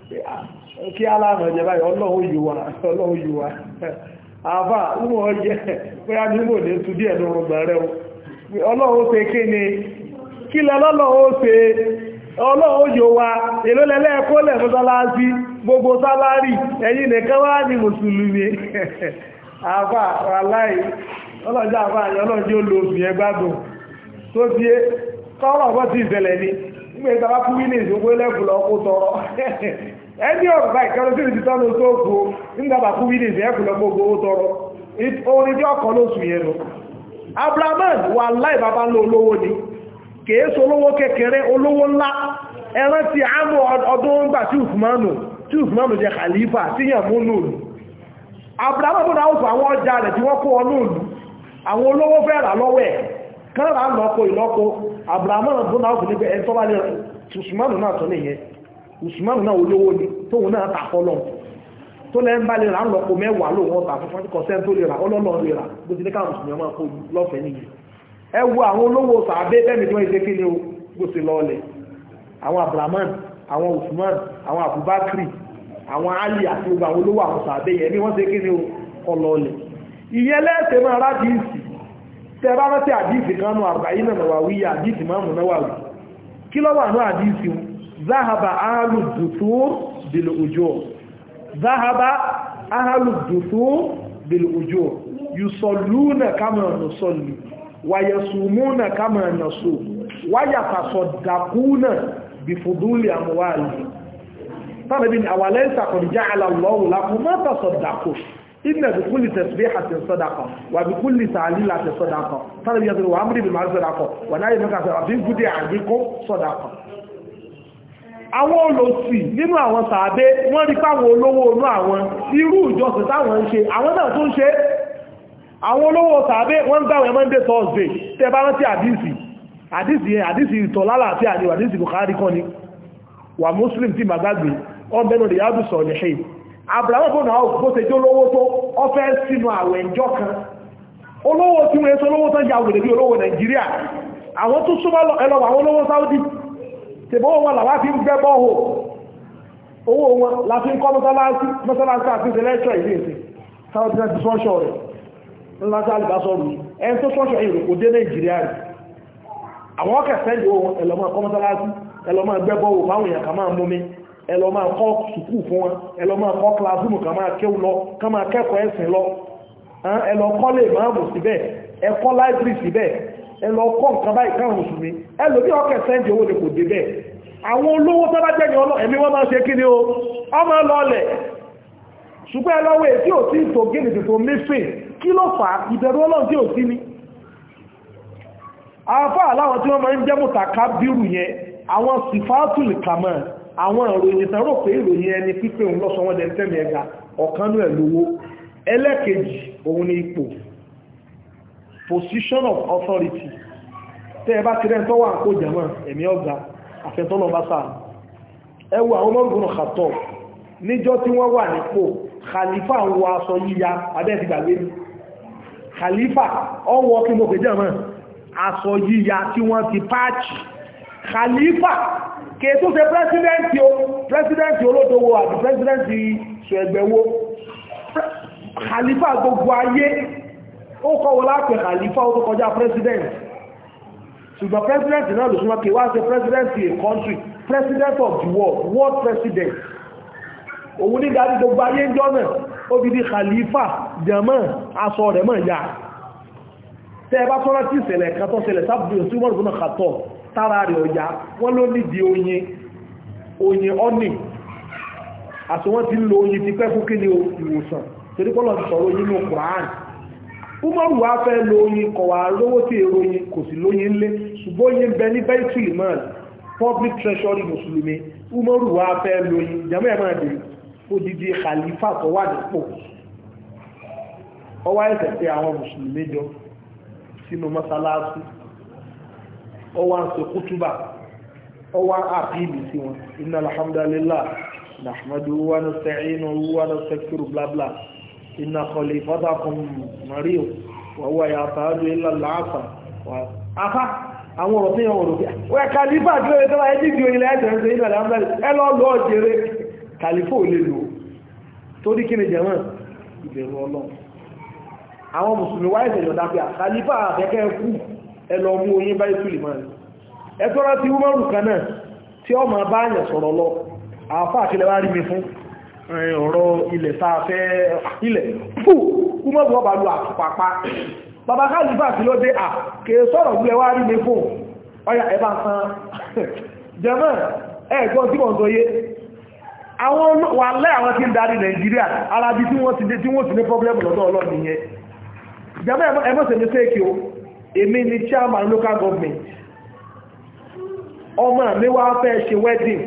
kí aláàmọ̀ ẹ̀jẹ̀ báyìí ọlọ́run yìí wa àfà umu ọjẹ́ pé a ní mò ní tú díẹ̀ lórun gbẹ̀rẹ̀ ọlọ́run ṣe kí ni kí lọ́lọ́lọ́ ó ṣe ọlọ́run yóò wá èlò lẹ́lẹ́ẹ̀kọ́ lẹ́fọ́sálásí gbogbo sálárì ẹ̀yin nìkan wá ní mùsùlùmí àfà aláì ọlọ́jà àfà àyàn ọlọ́jẹ́ olóòfin ẹgbádùn tó tí é kọ́rọ̀ ọ̀pọ̀ tí ìṣẹ̀lẹ̀ ni nígbẹ̀ ìtàwà fún wíní ìṣògbó lẹ́kùlọ kó tọrọ ẹni ọ̀pọ̀ ìkẹrọ sí ìdí tọ́nà tó kú nígbàbà fún wíní ìṣẹ́kùlọ gbogbo owó tọrọ orin tí ọkọ̀ lóṣù yẹn lọ Abrahaman wà láì bàbá ńlọ olówó ni kèéso olówó kékeré olówó ńlá ẹran ti àmú ọdún gbà tí Usmanu jẹ khalifa tí yàn mú lòlù Abraham bọ́nà áwùsù àwọn ọjà rẹ̀ tí wọ́n kó ọ lòlù àwọn olówó fẹ́ rà lọ́wọ́ ẹ̀ kánàrà lọ́kọ ìlọ́kọ Abraham bọ́nà áwùsù nígbẹ̀ ẹ̀ tọ́bá ní Usmanu náà tó nìyẹn Usmanu náà olówó ni tóun náà tàkọ́lọ́ tó lẹ́ ń bá lè rà lọ́kọ mẹ́wàá lóun ọ̀tà fún 40% tó lè rà ọlọ́lọ́ lè rà bó ti ní káwọn Mùsùlùmí máa kó lọ́fẹ̀ẹ́ nìyẹn ẹ wo àwọn olówó sàábé bẹ́ẹ̀ tí wọ́n ṣe kí ni ó gbòsè lọ́ọ̀lẹ̀ àwọn Abrahaman àwọn Usman àwọn Abubakar àwọn Ali àti gbogbo àwọn olówó àwọn sàábé yẹn ní wọ́n ṣe kí ni ó ọlọ́ọ̀lẹ̀ ìyẹn lẹ́ẹ̀tẹ̀ máa rádìísì tẹ bá rántí àdìísì kan nù àgbáyé náà wà wí àdìísì máàmù náà wà wí kí ló wà ní àdìísì záhàbà ahàlù dùtúr bil ujur záhàbà ahàlù dùtúr bil ujur yusalluna kama nusalli ويصومون كما نصوم ويتصدقون بفضول أموالهم طالبين أوليس قد جعل الله لكم ما تصدقوا إن بكل تسبيحة صدقة وبكل تعليلة صدقة طالبين يقولوا وأمري بالمعروف صدقة ونهي عن المنكر في بدي عندكم صدقة àwọn olòṣì nínú àwọn sàábé wọ́n rí pàwọn olówó inú àwọn irú ìjọsìn táwọn ń ṣe àwọn náà tó ń ṣe àwọn olówó sàábé wọ́n gbáwẹ̀ Monday Thursday tẹ́ bá rántí àdísì ìtọ̀lálà àti àníwà àdísì Bukhari kan ni wà Muslim tí magagbe ọmọbẹ̀nù rẹ̀ yàbù sọ ní ṣe Abraham bọ́nà bó ṣe jẹ́ olówó tó ọfẹ́ sínú àwẹ̀ ìjọ kan olówó tí wọ́n èso olówó tán yàwó lè bí olówó Nàìjíríà àwọn tó súnmọ́ ẹlọ́wọ̀ àwọn olówó Saudi tẹ̀bọ́ wọn làwá fi ń gbẹ́ bọ́ọ̀hù owó wọn láti ń kọ́ mọ́sálásí àti ìṣẹ́lẹ́ṣọ́ ìlú èsì Saudi náà ti sọ́ṣọ́ rẹ̀ ńláta alìbásọ́rù ẹn tó sọ́ṣọ́ èrò kò dé Nàìjíríà rẹ̀ àwọn ọkẹ̀ sẹ́ndì ohun ẹlọ́mọ kọmọ́sálásí ẹlọ́mọ ẹgbẹ́bọ́wò fáwọn èèyàn kà máa múmi ẹlọ́mọ kọ́ sùkú fún wọn ẹlọ́mọ kọ́ kílásùmù kà máa kéwù lọ kà máa kẹ́kọ̀ọ́ ẹ̀sìn lọ ẹ lọ kọ́lé ìmáàmù síbẹ̀ ẹ kọ́ láìbírì síbẹ̀ ẹ lọ kọ́ nǹkan báyìí káwọn mùsùlùmí ẹ lò bí ọkẹ̀ sẹ́ńdì owó ni kò dé bẹ́ẹ̀ àwọn olówó tó bá jẹ́ ní ọlọ́ ẹ̀mí wọ́n máa ṣe kí ni o ọmọ lọlẹ̀ ṣùgbọ́n ẹ lọ́wọ́ èyí tí ò sí ìtò gínìtì tó mífìn kí ló fà á ìbẹ̀rù ọlọ́run tí ò sí ní àfá aláwọn tí wọ́n máa ń jẹ́ mùtàkà bírù yẹn àwọn sífàátùlì kàmọ́ àwọn ìròyìn tán rò pé ìròyìn ẹni pípé òun lọ́sọ wọn dẹ̀ tẹ́mi ẹga ọ̀kanú ẹ̀ lówó ẹlẹ́kejì òun ni ipò position of authority tẹ́ ẹ bá ti rẹ́ tọ́wọ́ àkó jẹ̀mọ́ ẹ̀mí ọ̀gá àfẹ́tọ́lọ́ bá sáà ẹ wo àwọn ọmọrùn kàtọ́ níjọ́ tí wọ́n wà nípò khalifa ń wọ aṣọ yíya abẹ́ ti gbàgbé ní khalifa ọwọ́ kí mo pè jẹ́mọ́ aṣọ yíya tí wọ́n ti páàkì khalifa kèé tó ṣe pẹ́sidẹ́ntì olódowó àti pẹ́sidẹ́ntì ṣẹ̀gbẹ̀wó khalifa gbogbo ayé ó kọ́wọ́ lápẹ̀ khalifa ó tó kọjá pẹ́sidẹ́ntì ṣùgbọ́n pẹ́sidẹ́ntì náà lò súnmọ́ kí wá ṣe pẹ́sidẹ́ntì a country president of the world president òun ní dájú gbogbo ayé ń jọ́nà ó bí di khalifa jẹ́mọ́ aṣọ rẹ̀ mọ̀ ya tẹ́ bá tọ́rọ tí ìṣẹ̀lẹ̀ kan tó ṣẹlẹ̀ sábùdó sí wọ́n rùn kàtọ̀ tára rẹ̀ ọjà wọ́n ló nídi oyin ọ́nì àti wọ́n ti ń lo oyin ti pẹ́ fún kí ni ìwòsàn torí pọ́lọ̀ ti sọ̀rọ̀ oyin ní Qur'an Umaru wá fẹ́ lo oyin kọ̀wà lówó tí èrò oyin kò sí lóyin lé ṣùgbọ́n oyin bẹ ní Baitul Mal public treasury mùsùlùmí Umaru wá fẹ́ lo oyin jẹ́mọ́ ẹ̀mọ́ ẹ̀dẹ̀ odidi khalifa tó wà nípò ọwá ẹ̀sẹ̀ pé àwọn mùsùlùmí jọ sínú mọ́sálásí ọwá ń ṣe kútúbà ọwá àpíìlì sí wọn inna alhamdulillah nahmaduhu wa nasta'inuhu wa nastaghfiruhu bla bla inna khalifatakum mariyo wa huwa ya'tadu illa al-'afa wa afa àwọn ọ̀rọ̀ tí wọ́n rò bí wẹ́ khalifa tí ó yẹ tó wáyé jíjì orílẹ̀ ẹ̀jẹ̀ ń ṣe inna alhamdulillah ẹ lọ lọ jẹrẹ khalifa ò lè lò torí kí ni jẹ́mọ́ ìbẹ̀rù ọlọ́run àwọn mùsùlùmí wáyé tẹ̀lọ̀ dábíà khalifa àfẹ́kẹ́ kú ẹlọ mú oyin báyé túlì máa ẹ̀tọ́rọ ti Umaru kan náà tí ọ ma bá yẹ̀ sọ̀rọ̀ lọ àfá àkílẹ̀ wá rí mi fún ọ̀rọ̀ ilẹ̀ sáfẹ́ ilẹ̀ fún Umaru ọba lu àpapá bàbá khalifa tí ló dé à kèé sọ̀rọ̀ gbé wá rí mi fún ọya ẹbá san jẹ́mọ́ ẹ̀gbọ́n tí wọ́n sọ yé àwọn wà lẹ́ àwọn tí ń darí Nàìjíríà alábi tí wọ́n ti ní pọ́blẹ́mù lọ́dọ̀ ọlọ́dún yẹn jẹ́mọ́ ẹmọ́sẹ̀ ní fẹ́ẹ̀kì o èmi ni chairman local government ọmọ mi wá fẹ́ ṣe wedding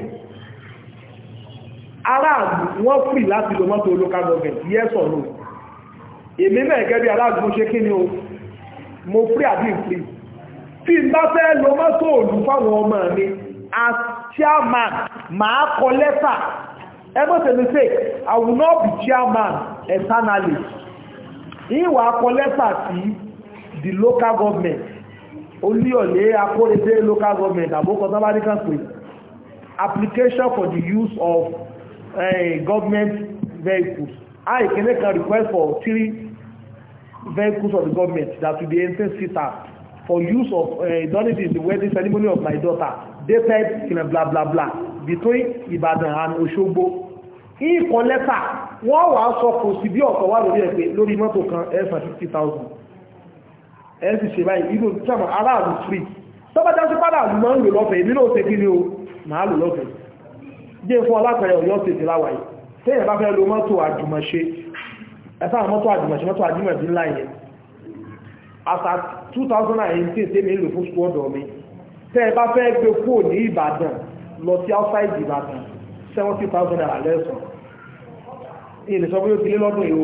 aráàlú wọ́n free láti lo mọ́tò local government yes or no èmi náà gẹ́gẹ́ bí aráàlú mo ṣe kí ni o mo free àbí free tí n bá fẹ́ lo mọ́tò òlù fáwọn ọmọ mi as chairman máa kọ lẹ́tà ẹgbẹ́sẹ̀ mi say I will not be chairman eternally ìwà kọ lẹ́tà sí the local government Olúyọ̀lé Akóredé local government àbókọ̀ sábàríkà pé application for the use of government vehicles I can make a request for 3 vehicles of the government that will be 18-seater for use of done it in the wedding ceremony of my daughter dated in a blah blah blah between Ìbàdàn and Òṣogbo ìkọ̀ lẹ́tà wọ́n wà sọ kò sí bí ọ̀tọ̀ wà lórí ẹgbẹ́ lórí mọ́tò kan ẹ̀sàn 50,000 ẹ̀sì ṣe báyìí inú sẹ́mọ̀ aráàlú free tọ́bátá sí padà lù máa ń lò lọ́fẹ̀ẹ́ nínú òṣè kí ni o máa lò lọ́fẹ̀ẹ́ jẹ́ fún alápẹ̀rẹ̀ Ọ̀yọ́ tètè láwàáyé tẹ́yẹ̀ bá fẹ́ lo mọ́tò àjùmọ̀ṣe ẹ̀sà mọ́tò àjùmọ̀ṣe mọ́tò àjùmọ̀ṣe ńlá yẹn àṣà 2018 tẹ́ mi lò fún skúọ́dọ̀ mi tẹ́yẹ̀ bá fẹ́ gbé kó ní Ìbàdàn lọ sí outside Ìbàdàn 70,000 naira lẹ́sàn ilẹ̀ sọ pé ó ti lé lọ́dún ìhò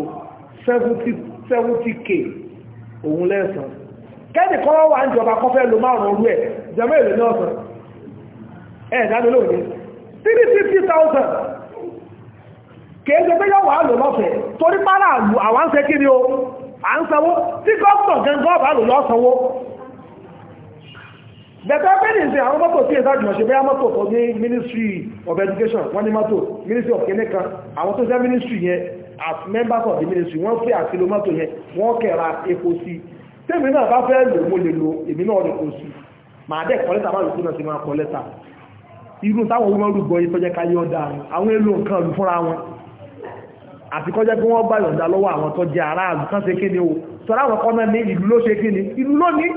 70k òun lẹ́sàn kẹ́ẹ̀dì kọ́ wà ń jọba kọfẹ́ lo márùn-ún orú ẹ̀ jẹmọ́ èlò ní ọ̀sán ẹ̀ẹ̀dámi lóòní 350,000 kèése pé yọ́ wà lò lọ́fẹ̀ẹ́ torí pàrà àlù àwọn ń ṣe kí ni o à ń sanwó tí gọ́ọ̀nà gẹ́gọ́ ọ̀bá lò lọ́ sanwó bẹ̀tẹ̀ pẹ́lú ìsìn àwọn mọ́tò tí èsà jùmọ̀ ṣe bẹ́yà mọ́tò tó ní Ministry of Education wọ́n ní mọ́tò Ministry of Kẹ́nẹ́kan àwọn tó jẹ́ Ministry yẹn as members of the Ministry wọ́n fẹ́ àkìlò mọ́tò yẹn wọ́n kẹ̀ra epo sí tẹ́mi náà bá fẹ́ lò mo lè lo èmi náà lè kó sí máa dẹ̀ kọ́ lẹ́tà máa lùkú náà sí máa kọ́ lẹ́tà irú táwọn ohun ọdún gbọ́ ìfẹ́jẹ́ ká yọ́ dáa àwọn èlò nǹkan lù fúnra wọn àti kọjá pé wọ́n gbà yọ̀ǹda lọ́wọ́ àwọn tó jẹ́ aráàlú kan ṣe kí ni o sọ́rọ̀ àwọn kan náà ní ìlú ló ṣe kí ni ìlú ló ní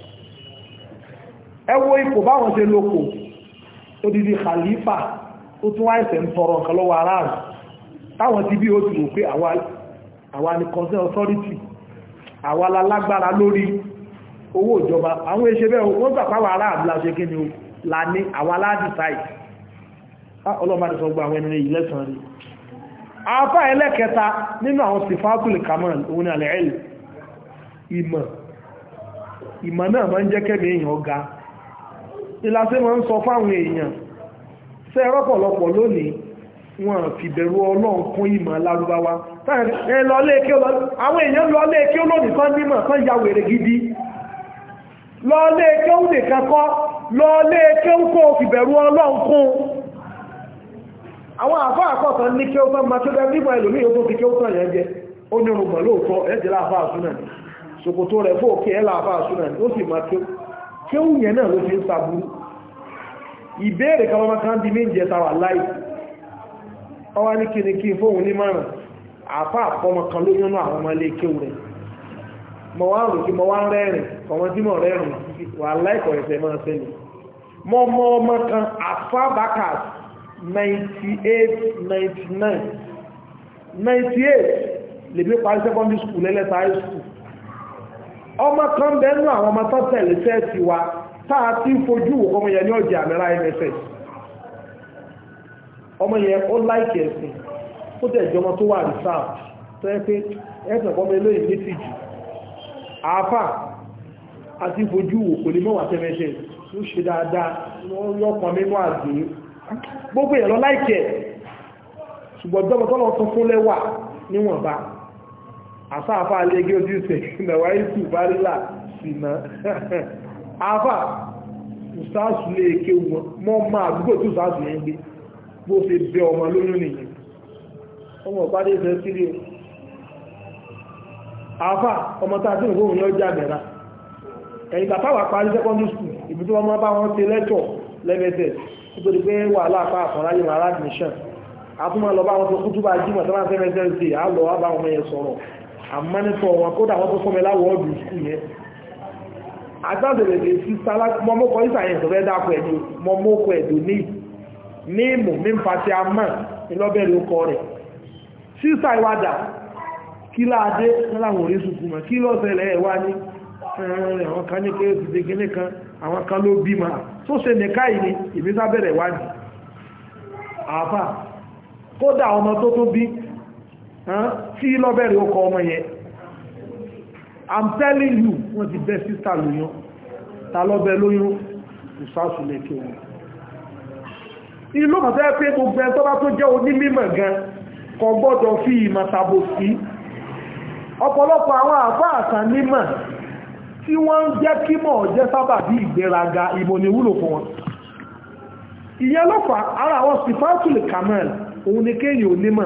ẹ wo ipò báwọn ṣe lóko odidi khalifa ó tún wá ẹ̀sẹ̀ ń tọrọ nǹkan lọ́wọ́ aráàlú táwọn ti bí ó ti rò pé àwa ni concern authority àwa la lágbára lórí owó ìjọba àwọn èṣe bẹ́ẹ̀ wọ́n gbà pàwọ̀ aráàlú la ṣe kí ni o la ní àwa ládìsáì ọlọ́mọdé sọ gbọ́ àwọn ẹni ilẹ̀ lẹ́sàn rí afá ẹlẹ́kẹta nínú àwọn sifatul kamal òun ni alẹ́ẹ̀lì ìmọ̀ náà máa ń jẹ́ kẹ́mì èèyàn ga ìlàsẹ́ máa ń sọ fáwọn èèyàn ṣe rọ́pọ̀lọpọ̀ lónìí wọn fi bẹ̀rù ọlọ́run kún ìmọ̀ lárúbáwá àwọn èèyàn lọ lé kí ó lónìí kan nímọ̀ kan ya wèrè gidi lọ lé kí ó nìkan kọ́ lọ lé kí ó kó fi bẹ̀rù ọlọ́run kún àwọn àfá àkọ́kọ́ ní kí ó tán ma tó bẹ́ nígbà ìlú ní ó tó fi kí ó tán yẹn jẹ ó ní orùn mọ̀ lóòtọ́ ẹ̀jẹ̀ láàfá àṣúnà ní ṣòkòtò rẹ̀ fò kí ẹ láàfá àṣúnà ní ó sì máa kí ó yẹn náà ló fi ń sàbúrú ìbéèrè kan ọmọ kan di méjì tàwà láì ọwá ní kíni kí fóhun ní márùn àfá àpọmọ kan ló yánú àwọn ọmọ ilé kéwù rẹ̀ mọ̀ wá rò kí mọ̀ wá rẹ́rìn ọmọ tí mọ̀ rẹ́rìn wà láìkọ̀ ẹ̀sẹ̀ máa sẹ́lẹ̀ mọ́ ọmọ kan àfá bákàs 98 99 98 lè bí parí secondary school lẹ́lẹ́ta high school ọmọ kan bẹ́ẹ̀nú àwọn ọmọ tó tẹ̀lé sẹ́ẹ̀tì wa táà tí ń fojú wò ọmọ yẹn ní ọjà àmẹ́rà mss ọmọ yẹn ó láìkì ẹ̀sìn ó tẹ̀ jọmọ tó wà reserve tó yẹ pé ẹ̀sìn ọmọ eléyìí ní tìjú àáfà àti fojú wò kò lè mọ́wàá tẹ́mẹ́ṣẹ́ ló ṣe dáadáa lọ́kàn nínú àgbé gbogbo èèyàn lọ láìkẹ̀ ṣùgbọ́n jọmọ tọ́lọ tún fún lẹ́wà níwọ̀nba àsáàfà alẹ́gẹ́ ojúṣe ìnáwà ìtù bárìlà sínà àfà ìsáàsù lè ké mọ́ máa àdúgbò tó sáàsù yẹn gbé bó ṣe bẹ ọmọ lóyún nìyẹn ọmọ ọ̀pádé ìfẹ́ sírí àfà ọmọ tá a tí nìkóhùn yọ já mẹ́ra ẹ̀yìn tàtàwà parí secondary school ibi tí wọ́n máa bá wọn ṣe lẹ́tọ̀ lẹ́mẹ́sẹ̀ nítorí pé wà láàpá àkànráyé mara admission àtúmọ̀ lọ bá wọn tó kútúbà jímọ̀ tó máa fẹ́ mẹ́sẹ̀ sí àlọ́ wà bá wọn mẹ́yẹ sọ̀rọ̀ àmọ́nítọ̀ wọn kódà wọ́n tó fún mi láwọ̀ ọdún skú yẹn agbábẹ̀rẹ̀ sí mọ́mọ́kọ̀ ìsàyẹ̀ tó fẹ́ dákọ̀ ẹ̀dù mọ́mọ́kọ̀ ẹ̀dù ní ìmù mímfàtí àmà ìlọ́bẹ̀rẹ̀ ọkọ̀ rẹ̀ sísà ìwádà kí láadé láwọn orí sùkú mọ̀ kí lọ́sẹ̀lẹ̀ ẹ̀wà ní àwọn kan ní pé ti gẹ́gẹ́ kan àwọn kan ló bí ma tó ṣe nìká ìní ìbísábẹ̀rẹ̀ wádìí àfà kódà ọmọ tó tó bí tí lọ́bẹ̀rẹ̀ ọkọ̀ ọmọ yẹn I'm telling you wọ́n ti bẹ́ sísà lóyún ta lọ́bẹ̀ lóyún ìsásùlẹ̀ kí wọ́n ìlú kọ̀tẹ́ pé gbogbo ẹ̀ tó bá tó jẹ́ onímọ̀ gan kò gbọ́dọ̀ fi ìmọ̀ tàbò sí ọ̀pọ̀lọpọ̀ àwọn àfá àsàn nímọ̀ tí wọ́n ń jẹ́ kí mọ̀ jẹ́ sábà bí ìgbéraga ìmọ̀ ní wúlò fún wọn ìyẹn ló fà ara àwọn sifatul kamal òun ni kéèyàn onímọ̀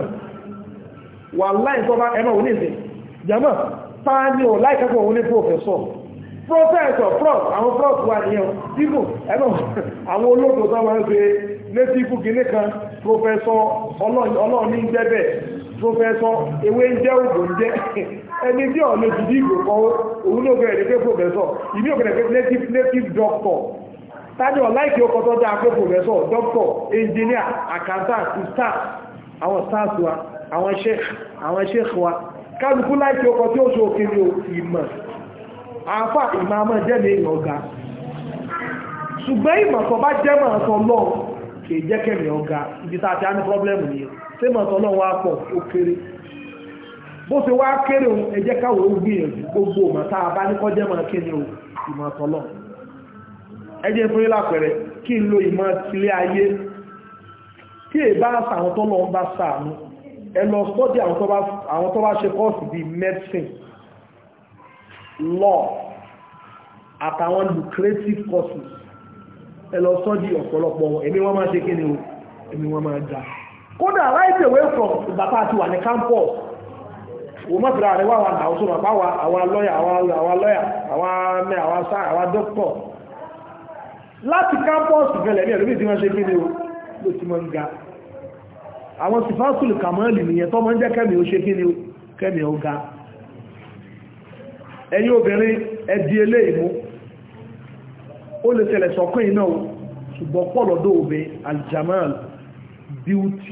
wà láì tó bá ẹmọ̀ oníṣẹ́ jẹ́mọ̀ sáàni ò láìkẹ́kọ̀ọ́ òun ní pòfẹ́sọ̀ prof àwọn prof wà ní ẹ̀wọ̀n dígùn ẹ̀mọ̀ àwọn olóògbò tó wọ́n ń pe native gíní kan professor ọlọ́ọ̀ní jẹ́bẹ̀ professor ewé ń jẹ́ ògbò ń jẹ́ ẹni tí ọ̀ lè jìdí ìgbò kan òun ló bẹ̀rẹ̀ pé professor ìbí òkèrè pé native doctor sáàni ò láìkẹ́ ọkọ̀ tó dáa pé professor doctor engineer accountant staff àwọn staff wa àwọn sheikh wa kálukú láìkí ọkọ̀ tí ó ṣe òkèrè ìmọ̀ àfà ìmọ̀ àmọ́ jẹ́ ní èèyàn ọ̀gá ṣùgbọ́n ìmọ̀ tó bá jẹ́ mọ̀ ọ̀tọ̀ lọ kìí jẹ́ kẹ́mì ọ̀gá ibi tá a ti á ní pọ́blẹ́mù nìyẹn tí mọ̀ ọ̀tọ̀ lọ wá pọ̀ ó kéré bó ṣe wá kéré ohun ẹ jẹ́ káwọ̀ ó gbìyànjú gbogbo ọmọ tá a bá ní kọ́ jẹ́ mọ̀ kéde ìmọ̀ ọ̀tọ̀ lọ ẹ jẹ́ fún ilá pẹ̀rẹ̀ kí n lo ìmọ̀ tilé ayé tí è bá sàwọn tó lọ ń bá sàánú ẹ lọ sọ́dí àwọn tó bá ṣe kọ́ọ̀sì bí medicine law àtàwọn lucrative courses ẹ lọ sọ́dí ọ̀pọ̀lọpọ̀ wọn èmi wọ́n máa ṣe kí ni o èmi wọ́n máa já kódà right away from ìbàtà àti wà ní campus wọ́n mọ́ fìlà àríwá àwọn àwọn sọ́nà pàwà àwọn lọ́yà àwọn sáà àwọn doctor láti campus ìfẹ́lẹ̀ ní ẹ̀lómi tí wọ́n ṣe kí ni o ló ti mọ́ ń ga àwọn sifatul kamali nìyẹn tó máa ń jẹ́ kẹ́mi ó ṣe kí ni kẹ́mi ó ga ẹ̀yin obìnrin ẹ̀dí eléyìí mú ó lè ṣẹlẹ̀ sọ́kún iná ṣùgbọ́n pọ̀lọ́dọ̀ òbí aljamal beauty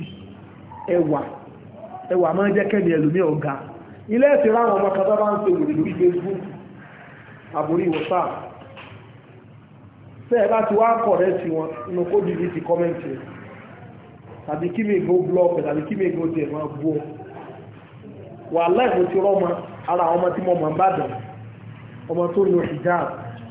ẹwà máa ń jẹ́ kẹ́mi ẹlòmí ó ga ilé ẹ̀sìn ráwọn ọmọ kan tó bá ń ṣe wèrè lórí Facebook àbórí WhatsApp fẹ́ẹ̀ bá ti wá kọ̀rẹ́ sí wọn inú kó dìbí ti kọ́mẹ́ntì rẹ̀ tàbí kí mi go blog tàbí kí mi go tẹ̀ máa bú ọ wà láì mo ti rọ́mọ ara ọmọ tí mo mọ̀ ń bàdàn ọmọ tó lo hijab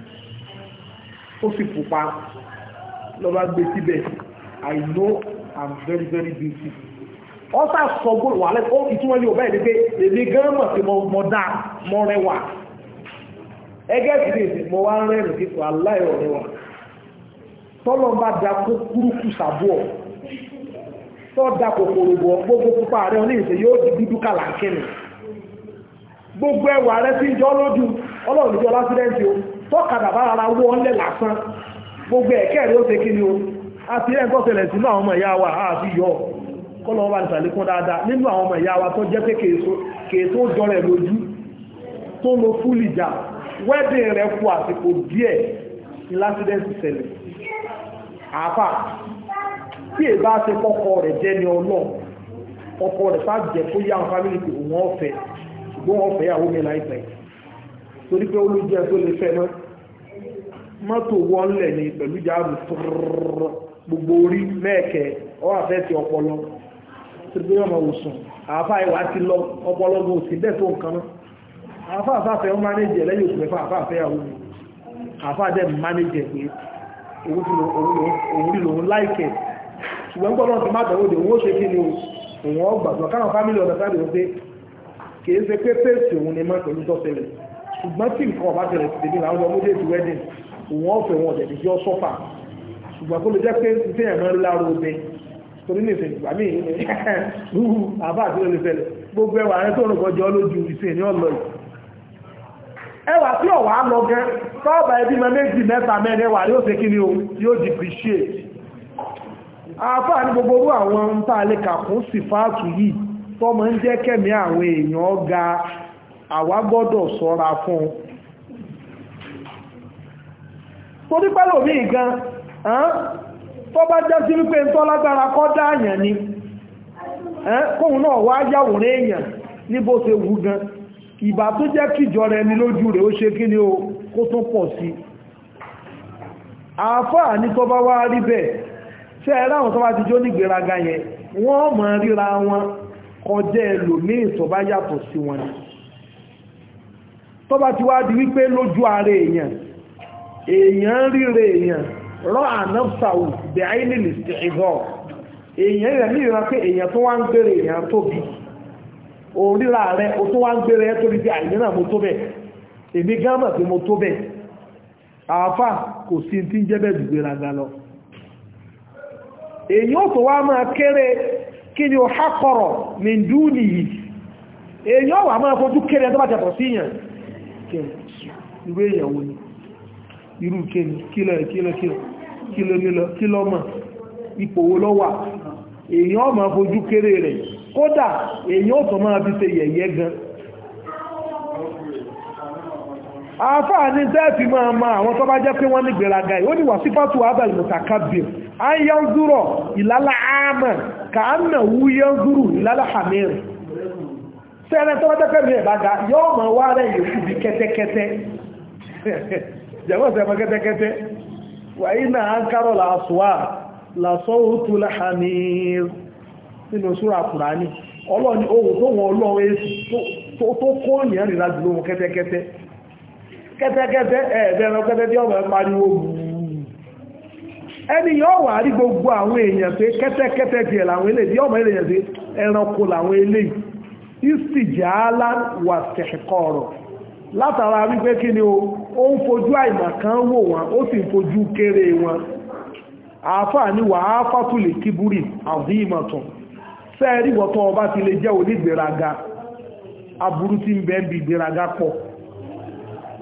ó sì pupa lọ́ba gbé síbẹ̀ I know I'm very very beautiful ọ́sà sọ gbọ́dọ̀ wà lẹ́kọ́ ìtumọ̀ yóò bẹ́ẹ̀ ni pé èmi gan mọ̀ sí mo dá mo rẹwà ẹgẹ́ ìdílé mo wá ń rẹ́rìn kíkọ aláìrọ̀ rẹwà tọ́lọ́ bá da kúrúkú sàbọ̀ tọ́ da kòkòrò bọ̀ gbogbo pupa rẹ̀ ní ìṣẹ́ yóò di dúdú kàlàkìnì gbogbo ẹwà rẹ̀ sí ìjọ lójú ọlọ́run ìjọ lásìdẹ́ntì o tọ́kadà bá ara wọ́ ọ́lẹ̀ lásán gbogbo ẹ̀kẹ́ rẹ̀ ó ṣe kí ni o àti ẹ̀ ń tọ́sẹ̀lẹ̀ sínú àwọn ọmọ ìyá wa àti yọ kọ́lọ̀ wà ní sàlékún dáadáa nínú àwọn ọmọ ìyá wa tó jẹ́ pé kèèso jọ rẹ̀ lójú tó lo fúlì jà wedding rẹ̀ kú àsìkò díẹ̀ ní lásìdẹ́ntì ṣẹlẹ̀ àáfà tí èbá ṣe kọ́kọ́ rẹ̀ jẹ́ ní ọlọ́run ọkọ rẹ̀ bá jẹ́ kó yá àwọn fámílì pé òun ọ̀fẹ́ ṣùgbọ́n wọ́n fẹ́ ìyàwó mi láìpẹ́ torí pé olójú ẹ̀ tó lè fẹ́ mọ́ mọ́tò wọ́nlẹ̀ ní pẹ̀lú jáàrù gbogbo orí mẹ́ẹ̀kẹ́ ọwọ́ àfẹ́ ti ọpọlọ torí pé ọmọ òsùn àáfà ìwà ti lọ ọpọlọ gbò sí bẹ́ẹ̀ tó nǹkan náà àáfà àfáfẹ́ ń mánéjì ẹ̀ lẹ́yìn oṣù mẹ́fà àáfà àfẹ́ ìyàwó mi àáfà dẹ̀ mánéjì ẹ̀ pé òun rí lòun láìkẹ̀ ṣùgbọ́n gbọ́nà ti máa tẹ̀wọ́ dé owó ṣe kí ni òun ọgbàgbọ́ káwọn fámílì ọ̀nà sáré wọ́n pé kìí ṣe pé pèsè òun ni mọ́ pẹ̀lú tọ́sẹ̀lẹ̀ ṣùgbọ́n tí nǹkan ọba tẹ̀lẹ̀ ti tèmi láwọn ọmọdé ti wedding òun ọ̀fẹ́ wọn ọ̀dẹ̀ ìjọ sọ́fà ṣùgbọ́n kó lè jẹ́ pé ṣe ẹ̀mọ́ rí láàrú obẹ torí ní ìsìn ìgbà míì rúrú àbá àti olè fẹ́lẹ̀ gbogbo ẹwà rẹ tó rògbò jọ lójú ìsìn ní ọlọ yìí ẹwà tí ọ̀wà lọ gẹ́ tọ́ọ̀bà ẹbí mọ méjì mẹ́ta mẹ́rin ẹwà yóò ṣe kí ni o yóò depreciate àfáà ní gbogbo orú àwọn ń tàà lè kàkún sí fáàtù yìí tó mọ́ ń jẹ́ kẹ́mí àwọn èèyàn ga àwa gbọ́dọ̀ ṣọ́ra fún tó ní pẹ́lú mi gan tó bá jẹ́ sí wípé ń tọ́ lágbára kọ́ dáàyàn ni kóhun náà wá yàwòrán èèyàn ní bó ṣe wù gan ìbá tó jẹ́ kíjọ rẹ̀ ní lójú rẹ̀ ó ṣe kí ni ó kó tún pọ̀ sí àfáà ní tó bá wá rí bẹ́ẹ̀ ṣe ẹ̀rọ àwọn tó bá ti jó ní ìgbéraga yẹn wọ́n mọ̀ ríra wọn kọjá ẹlòmíì tó bá yàtọ̀ sí wọn ni tó bá ti wá di wípé lójú ara èèyàn ríre èèyàn rọ́ ànáfsàwò bẹ̀ àìnílì sí ìgọ́ èèyàn rẹ̀ ní ìran pé èèyàn tó wá ń gbére èèyàn tóbi òun ríra rẹ̀ o tó wá ń gbére ẹ́ torí bí àìní náà mo tó bẹ̀ èmi gámà pé mo tó bẹ̀ àáfà kò sí tí ń jẹ́ bẹ́ẹ̀ dùgbéraga lọ èyí ó tó wá máa kéré kí ni ó hákọ̀rọ̀ mìndú nìyí èyí ó wà máa fojú kéré tó bá jàtọ̀ sí ìyàn irú èyàn wo ni irú kílọ̀ mọ̀ ipò wo ló wà èyí ó máa fojú kéré rẹ̀ kódà èyí ó tó máa fi ṣe yẹ̀yẹ́ gan àfáà ní tẹ́ẹ̀fì máa ma àwọn tó bá jẹ́ pé wọ́n ní gbèrágà ó ní wà sípàtù abẹ́lì mùtàkàbìr a ń yán zúrọ̀ ìlàlá àmà ka a ń nà wú yán zúrù ìlàlá hàmìrì sẹ́rẹ̀ tó bá jẹ́ pẹ̀lú ẹ̀bága yóò mọ̀ wá rẹ̀ yóò sì bí kẹ́tẹ́kẹ́tẹ́ jẹ́mọ́ sẹ́mọ́ kẹ́tẹ́kẹ́tẹ́ wà iná an kárọ̀ làásùwà làsọ́wọ́tú láhàmìrì nínú súra Kùránì ọlọ́ni ohun tó wọn ọlọ́run èsì tó kó ènìyàn rìn láti lóhun kẹ́tẹ́kẹ́tẹ́ kẹ́tẹ́kẹ́tẹ́ ẹ̀ẹ̀dẹ̀rọ kẹ́tẹ́ tí ọmọ pariwo ẹni yóò wà rí gbogbo àwọn èèyàn pé kẹ́tẹ́kẹ́tẹ́ tí ẹ̀ làwọn eléyìí tí ọmọ èèyàn pé ẹranko làwọn eléyìí ìsìjàálá wà tẹ̀kọ̀ọ̀rọ̀ látara wípé kí ni ó ń fojú àìmọ̀ kan wò wọn ó sì ń fojú kéré wọn àáfàá ni wà á fátúlè kíbúrì àbí ìmọ̀tàn sẹ́ẹ̀rí wọ́tọ́ ọba ti lè jẹ́ onígbèraga aburú tí ń bẹ ń bi ìgbèraga pọ̀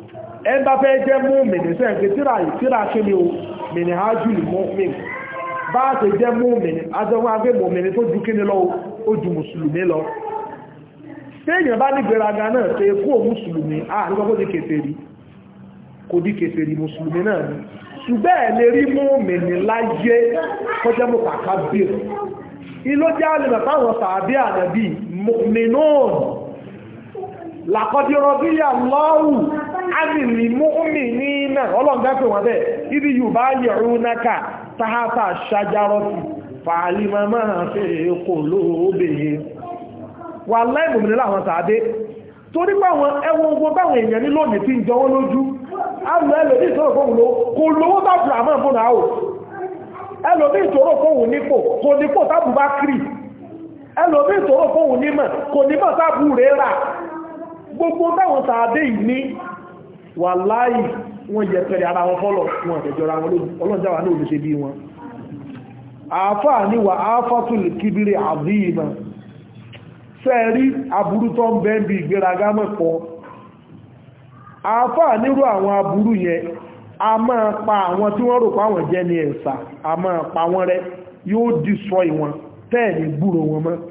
ẹgbà fẹ́ jẹ́ mú mìnìsẹ́ ǹkẹ́ tíra kí ni o mìnì hajjúlì mọ́mìn bá ṣe jẹ́ mùmínì àjọwọ́ agbé mùmínì tó ju kíni lọ ó ju mùsùlùmí lọ téèyàn bá ní gbéraga náà ṣe kú ò mùsùlùmí nígbà kó di kèfèrí kò di kèfèrí mùsùlùmí náà ni ṣùgbẹ́ ẹ̀ lè rí mùmínì láyé kọjá mú kàkà bí iló jẹ́ alìmọ̀ táwọn tàbí ànàbí mùmínùn làkọ́dírọ́ bí yà lọ́rù ánìlì mu'minina ọlọ́gbẹ́pẹ̀ wọn bẹ́ ibi yóò bá yẹ̀rú náà tàhátà ṣájárọ́tì fàálìmọ̀ máa fẹ́ kò lóòbèé wà láìmòmìnir láwọn tàbí torí pàwọn ẹwọ ogun báwọn èèyàn ní lónìí tí ń jọ wọ́n lójú alù ẹlòmí ìtòrò fóhùn ló kò lówó tábù àmọ́ fún náà ẹlòmí ìtòrò fóhùn nípò kò nípò tábù bá kiri ẹlòmí ìtòrò fóhùn nímọ̀ kò nímọ̀ tábù rẹ̀ rà gbogbo báwọn tàbí ní wà láì wọ́n yẹ pẹ̀lẹ̀ ara wọn fọ́lọ̀ wọn àtẹ̀jọra wọn lójú ọlọ́jáwà ní olùṣe bí wọn àáfàá ní wà áfàtúlì kíbírí àbíyìmọ̀ fẹ́ẹ̀rí aburú tó ń bẹ́ bí ìgbéraga mẹ́pọ̀ àáfàá nírú àwọn aburú yẹn a máa pa àwọn tí wọ́n rò pa àwọn jẹ́ ní ẹ̀sà a máa pa wọ́n rẹ́ yóò destroy wọn tẹ́ẹ̀ni gbúrò wọn mọ́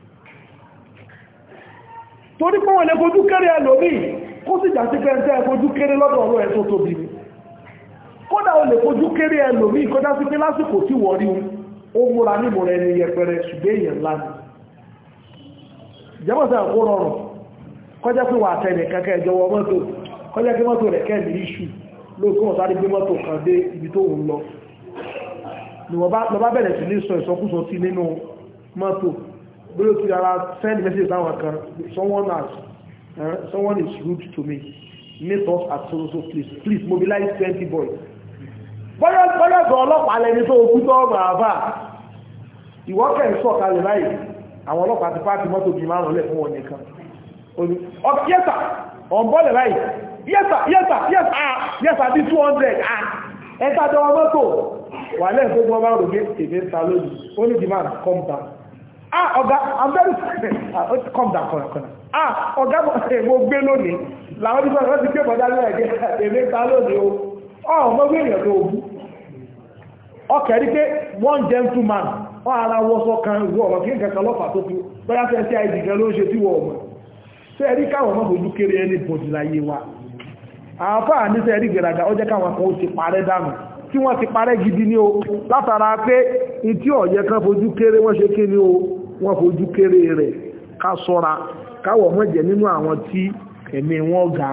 torí pé wọ́n lè fojú kéré ẹlòmí kó sì jà sí pẹ́ntẹ́ fojú kéré lọ́dọ̀ ọ̀rọ̀ ẹ̀ tó tóbi ní kódà o lè fojú kéré ẹlòmí kọjá sí pé lásìkò tí wọ́n rí ó múra nímọ̀ rẹ̀ ní yẹpẹrẹ ṣùgbẹ́ èèyàn ńlá ni jẹ́mọ̀sẹ̀ àkó rọrùn kọjá pé wà tẹ́lẹ̀ kankan ẹjọwọ́ mọ́tò kọjá pé mọ́tò rẹ̀ kẹ́ẹ̀lì iṣu lóòkún ọ̀sáré gbé mọ́tò kan dé ibi tó ń lọ ni wọ́n bá bẹ̀rẹ̀ sí ní sọ ìsọkúsọ sí nínú mọ́tò bóyá ti ara send message sáwọn kan someone is rude to me meet us at so please mobilize 20 boys bóyá gbọ́ ọlọ́pàá lẹni tó kú tó ọgbà àbá ìwọ́kẹ̀ ń sọ̀ kalẹ̀ báyìí àwọn ọlọ́pàá ti pàtí mọ́tò bí márùn lẹ́ fún wọn nìkan yẹ́sà ọ̀bọ́lẹ̀ báyìí yẹ́sà bí 200 ẹ̀ta jọwọ́ mọ́tò wà lẹ́yìn tó gbọ́ bá rò gé èdè ta lónìí ó ní demand come down ọ̀gá I'm very come down kọ̀nà ọ̀gá mo gbé lónìí làwọn tí wọ́n ti gbé bọ́dá lẹ́yìn èdè ta lónìí ó mọ́ gbé èèyàn tó bú ọkẹ̀ rí pé one gentleman ara wọ́sọ́ kan ìwọ̀ ọ̀rọ̀ kí n kẹta lọ́pàá tó fi bọ́yá fẹ́ sí àìdì gan ló ń ṣe tí wọ́n ọmọ tí ẹ̀rí káwọn ọmọ ojú kéré ẹni bọ̀dì láyé wa àáfàá ní sẹ́ ẹ̀rí gbẹ̀rẹ̀gà ó jẹ́ káwọn kan ó ti parẹ́ dànù tí wọ́n ti parẹ́ gidi ní o látara pé ìtí ọ̀yẹ́ kan fojú kéré wọ́n ṣe ké ní o wọ́n fojú kéré rẹ̀ ká sọ́ra káwọ̀ mọ́ jẹ́ nínú àwọn tí ẹ̀mí wọn ga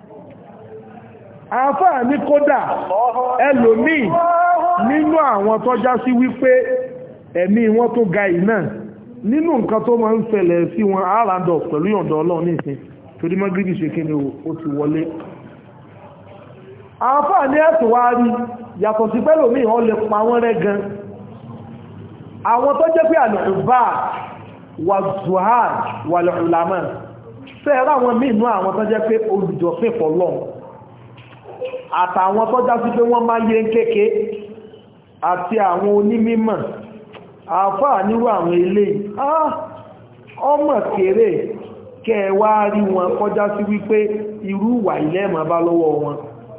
àáfàá ní kódà ẹlòmíì nínú àwọn tọ́já sí wípé ẹ̀mí wọn tó ga ìná nínú nǹkan tó máa ń ṣẹlẹ̀ sí wọn àràndọ̀ pẹ̀lú yọ̀ǹdọ̀ Ọlọ́run nísìn torí mọ́gírí ṣe kí ni ó ti wọlé àáfàá ní ẹ̀sùn wá rí yàtọ̀ sí pẹ́lú mi wọ́n lè pa wọ́n rẹ́ gan àwọn tó jẹ́ pé àlùbá wà zuhad wà lọ́lámà fẹ́ẹ̀rẹ́ àwọn mínú àwọn tó jẹ́ pé olùjọ́sìn fọ́lọ́ àtàwọn tó já sí pé wọ́n máa yé kéèké àti àwọn onímímọ̀ àfáà nírú àwọn ilé ọmọ kéré kẹwàá rí wọn kọjá sí wípé irú wà ilẹ̀ ma bá lọ́wọ́ wọn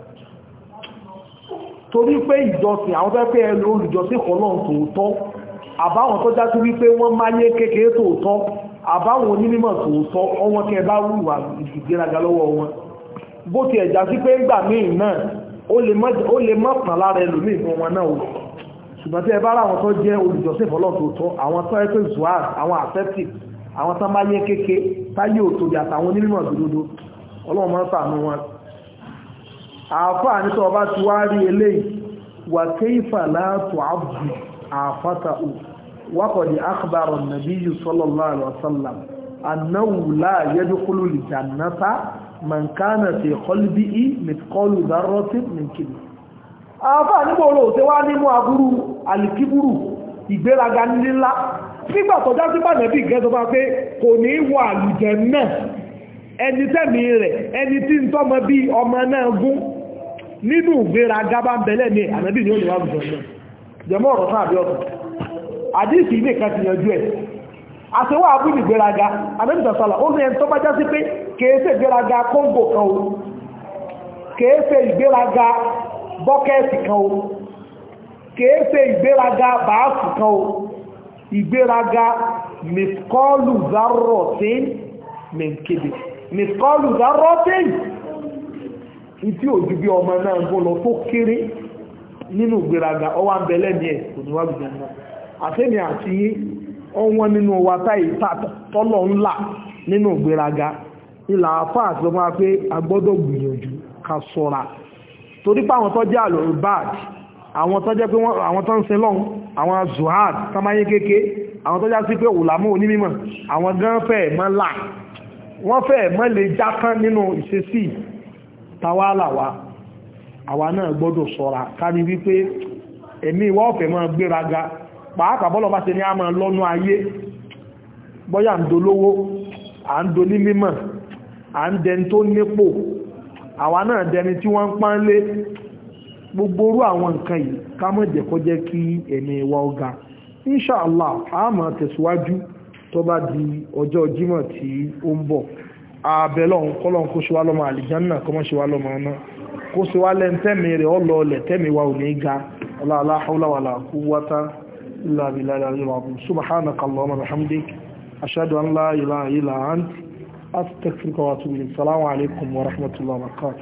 torí pé ìjọsìn àwọn tó pé ẹlò olùjọsìn kọlọ́n tòótọ́ àbáwọn tó já sí wípé wọ́n máa yé kékeré tòótọ́ àbáwọn onímọ̀ tòótọ́ ọwọ́n kẹ bá wùwà ìgbéraga lọ́wọ́ wọn bó ti ẹ̀já sí pé ńgbà míì náà ó lè mọ́ pàn lára ẹlòmíì fún wọn náà ṣùgbọ́n tí ẹ bá ráwọn tó jẹ́ olùjọsìn fọ́lọ́ tòótọ́ àwọn tó ẹ́pẹ́ zuwaz àwọn aseptic àwọn tó máa yẹ kéèké táyé òtòdì àtàwọn onímọ̀ òdodo ọlọ́run máa ń ṣàánú wọn àáfàá ní tó ọba ti wá rí eléyìí wà kayfa la tu'abdi àfátàù waqad akhbara an-nabiyyu sallallahu alaihi wasallam annahu la yadkhulu al-jannata man kana fi qalbihi mithqalu dharratin min kibr àfáà nígbà olóòtẹ́ wá nínú aburú alìkíbúrù ìgbéraga nílá nígbà tọ́já sí bá nẹ̀bí ìgẹ́sọ bá pé kò ní wọ àlùjẹ náà ẹni tẹ́mi rẹ̀ ẹni tí ń tọ́mọ bí ọmọ náà gún nínú ìgbéraga bá ń bẹ̀lẹ̀ ní ànábì ní olùwà àlùjẹ náà jẹmọ́ ọ̀rọ̀ sáàbí ọ̀tọ̀ àdíìsì ilé kan ti yanjú ẹ̀ àṣewọ́ abúlé ìgbéraga ànábì sàṣàlà ó ní ẹni tó bá já sí pé kèése ìgbéraga kóńgò kan o kèése ìgbéraga bọ́kẹ́ẹ̀tì kan o kéèfé ìgbéraga bàásù kan o ìgbéraga mìkọ́lù zarrotin mẹ́kèdè mìkọ́lù zarrotin ìtí òjú bí ọmọ náà bó lọ tó kéré nínú ìgbéraga ọwá ń bẹ̀lẹ̀ ní ẹ̀ kò níwájú jẹ́nà àtẹ́mì àti ọwọ́n nínú wa táì tọ́lọ̀ ńlá nínú ìgbéraga ìlà àfáà tí ó máa pé agbọ́dọ̀ gbìyànjú ká ṣọ́ra torí pé àwọn tó jẹ́ àlòrìbáàd àwọn tó jẹ́ pé àwọn tó ń sin lọ́hun àwọn zuhad tamáyé kéèké àwọn tó já sí pé òlàmọ́ onímọ̀ àwọn gan fẹ́ mọ́ là wọ́n fẹ́ mọ́ lè jákán nínú ìṣesí tawálàwà àwa náà gbọ́dọ̀ ṣọ́ra kárí wípé ẹ̀mí ìwà ọ̀fẹ́ mọ́ gbéraga pàápàá bọ́lọ̀ bá ṣe ní a máa lọ́nú ayé bọ́yà ń dolówó à ń do ní mímọ̀ à ń dẹni tó nípò àwa náà dẹni tí wọ́n ń pánlé gbogbo orú àwọn nǹkan yìí ká má jẹ́ kó jẹ́ kí ẹ̀mí wa ọ̀gá inṣàlá a máa tẹ̀síwájú tó bá di ọjọ́ jímọ̀ tí ó ń bọ̀ àbẹ̀lọ́hun kọ́lọ́hun kó ṣe wá lọ́mọ àlìjánà kó má ṣe wá lọ́mọ ọ̀nà kó ṣe wá lẹ́ntẹ́mì rẹ̀ ọlọ́ọ̀lẹ̀ tẹ́mì wa ò ní ga la hawla wala quwwata illa billahi al-aliyyil azim subhanaka allahumma wa bihamdik ashhadu an la ilaha illa ant astaghfiruka wa atubu ilayk. Assalamu alaikum wa rahmatullahi wa barakatuh.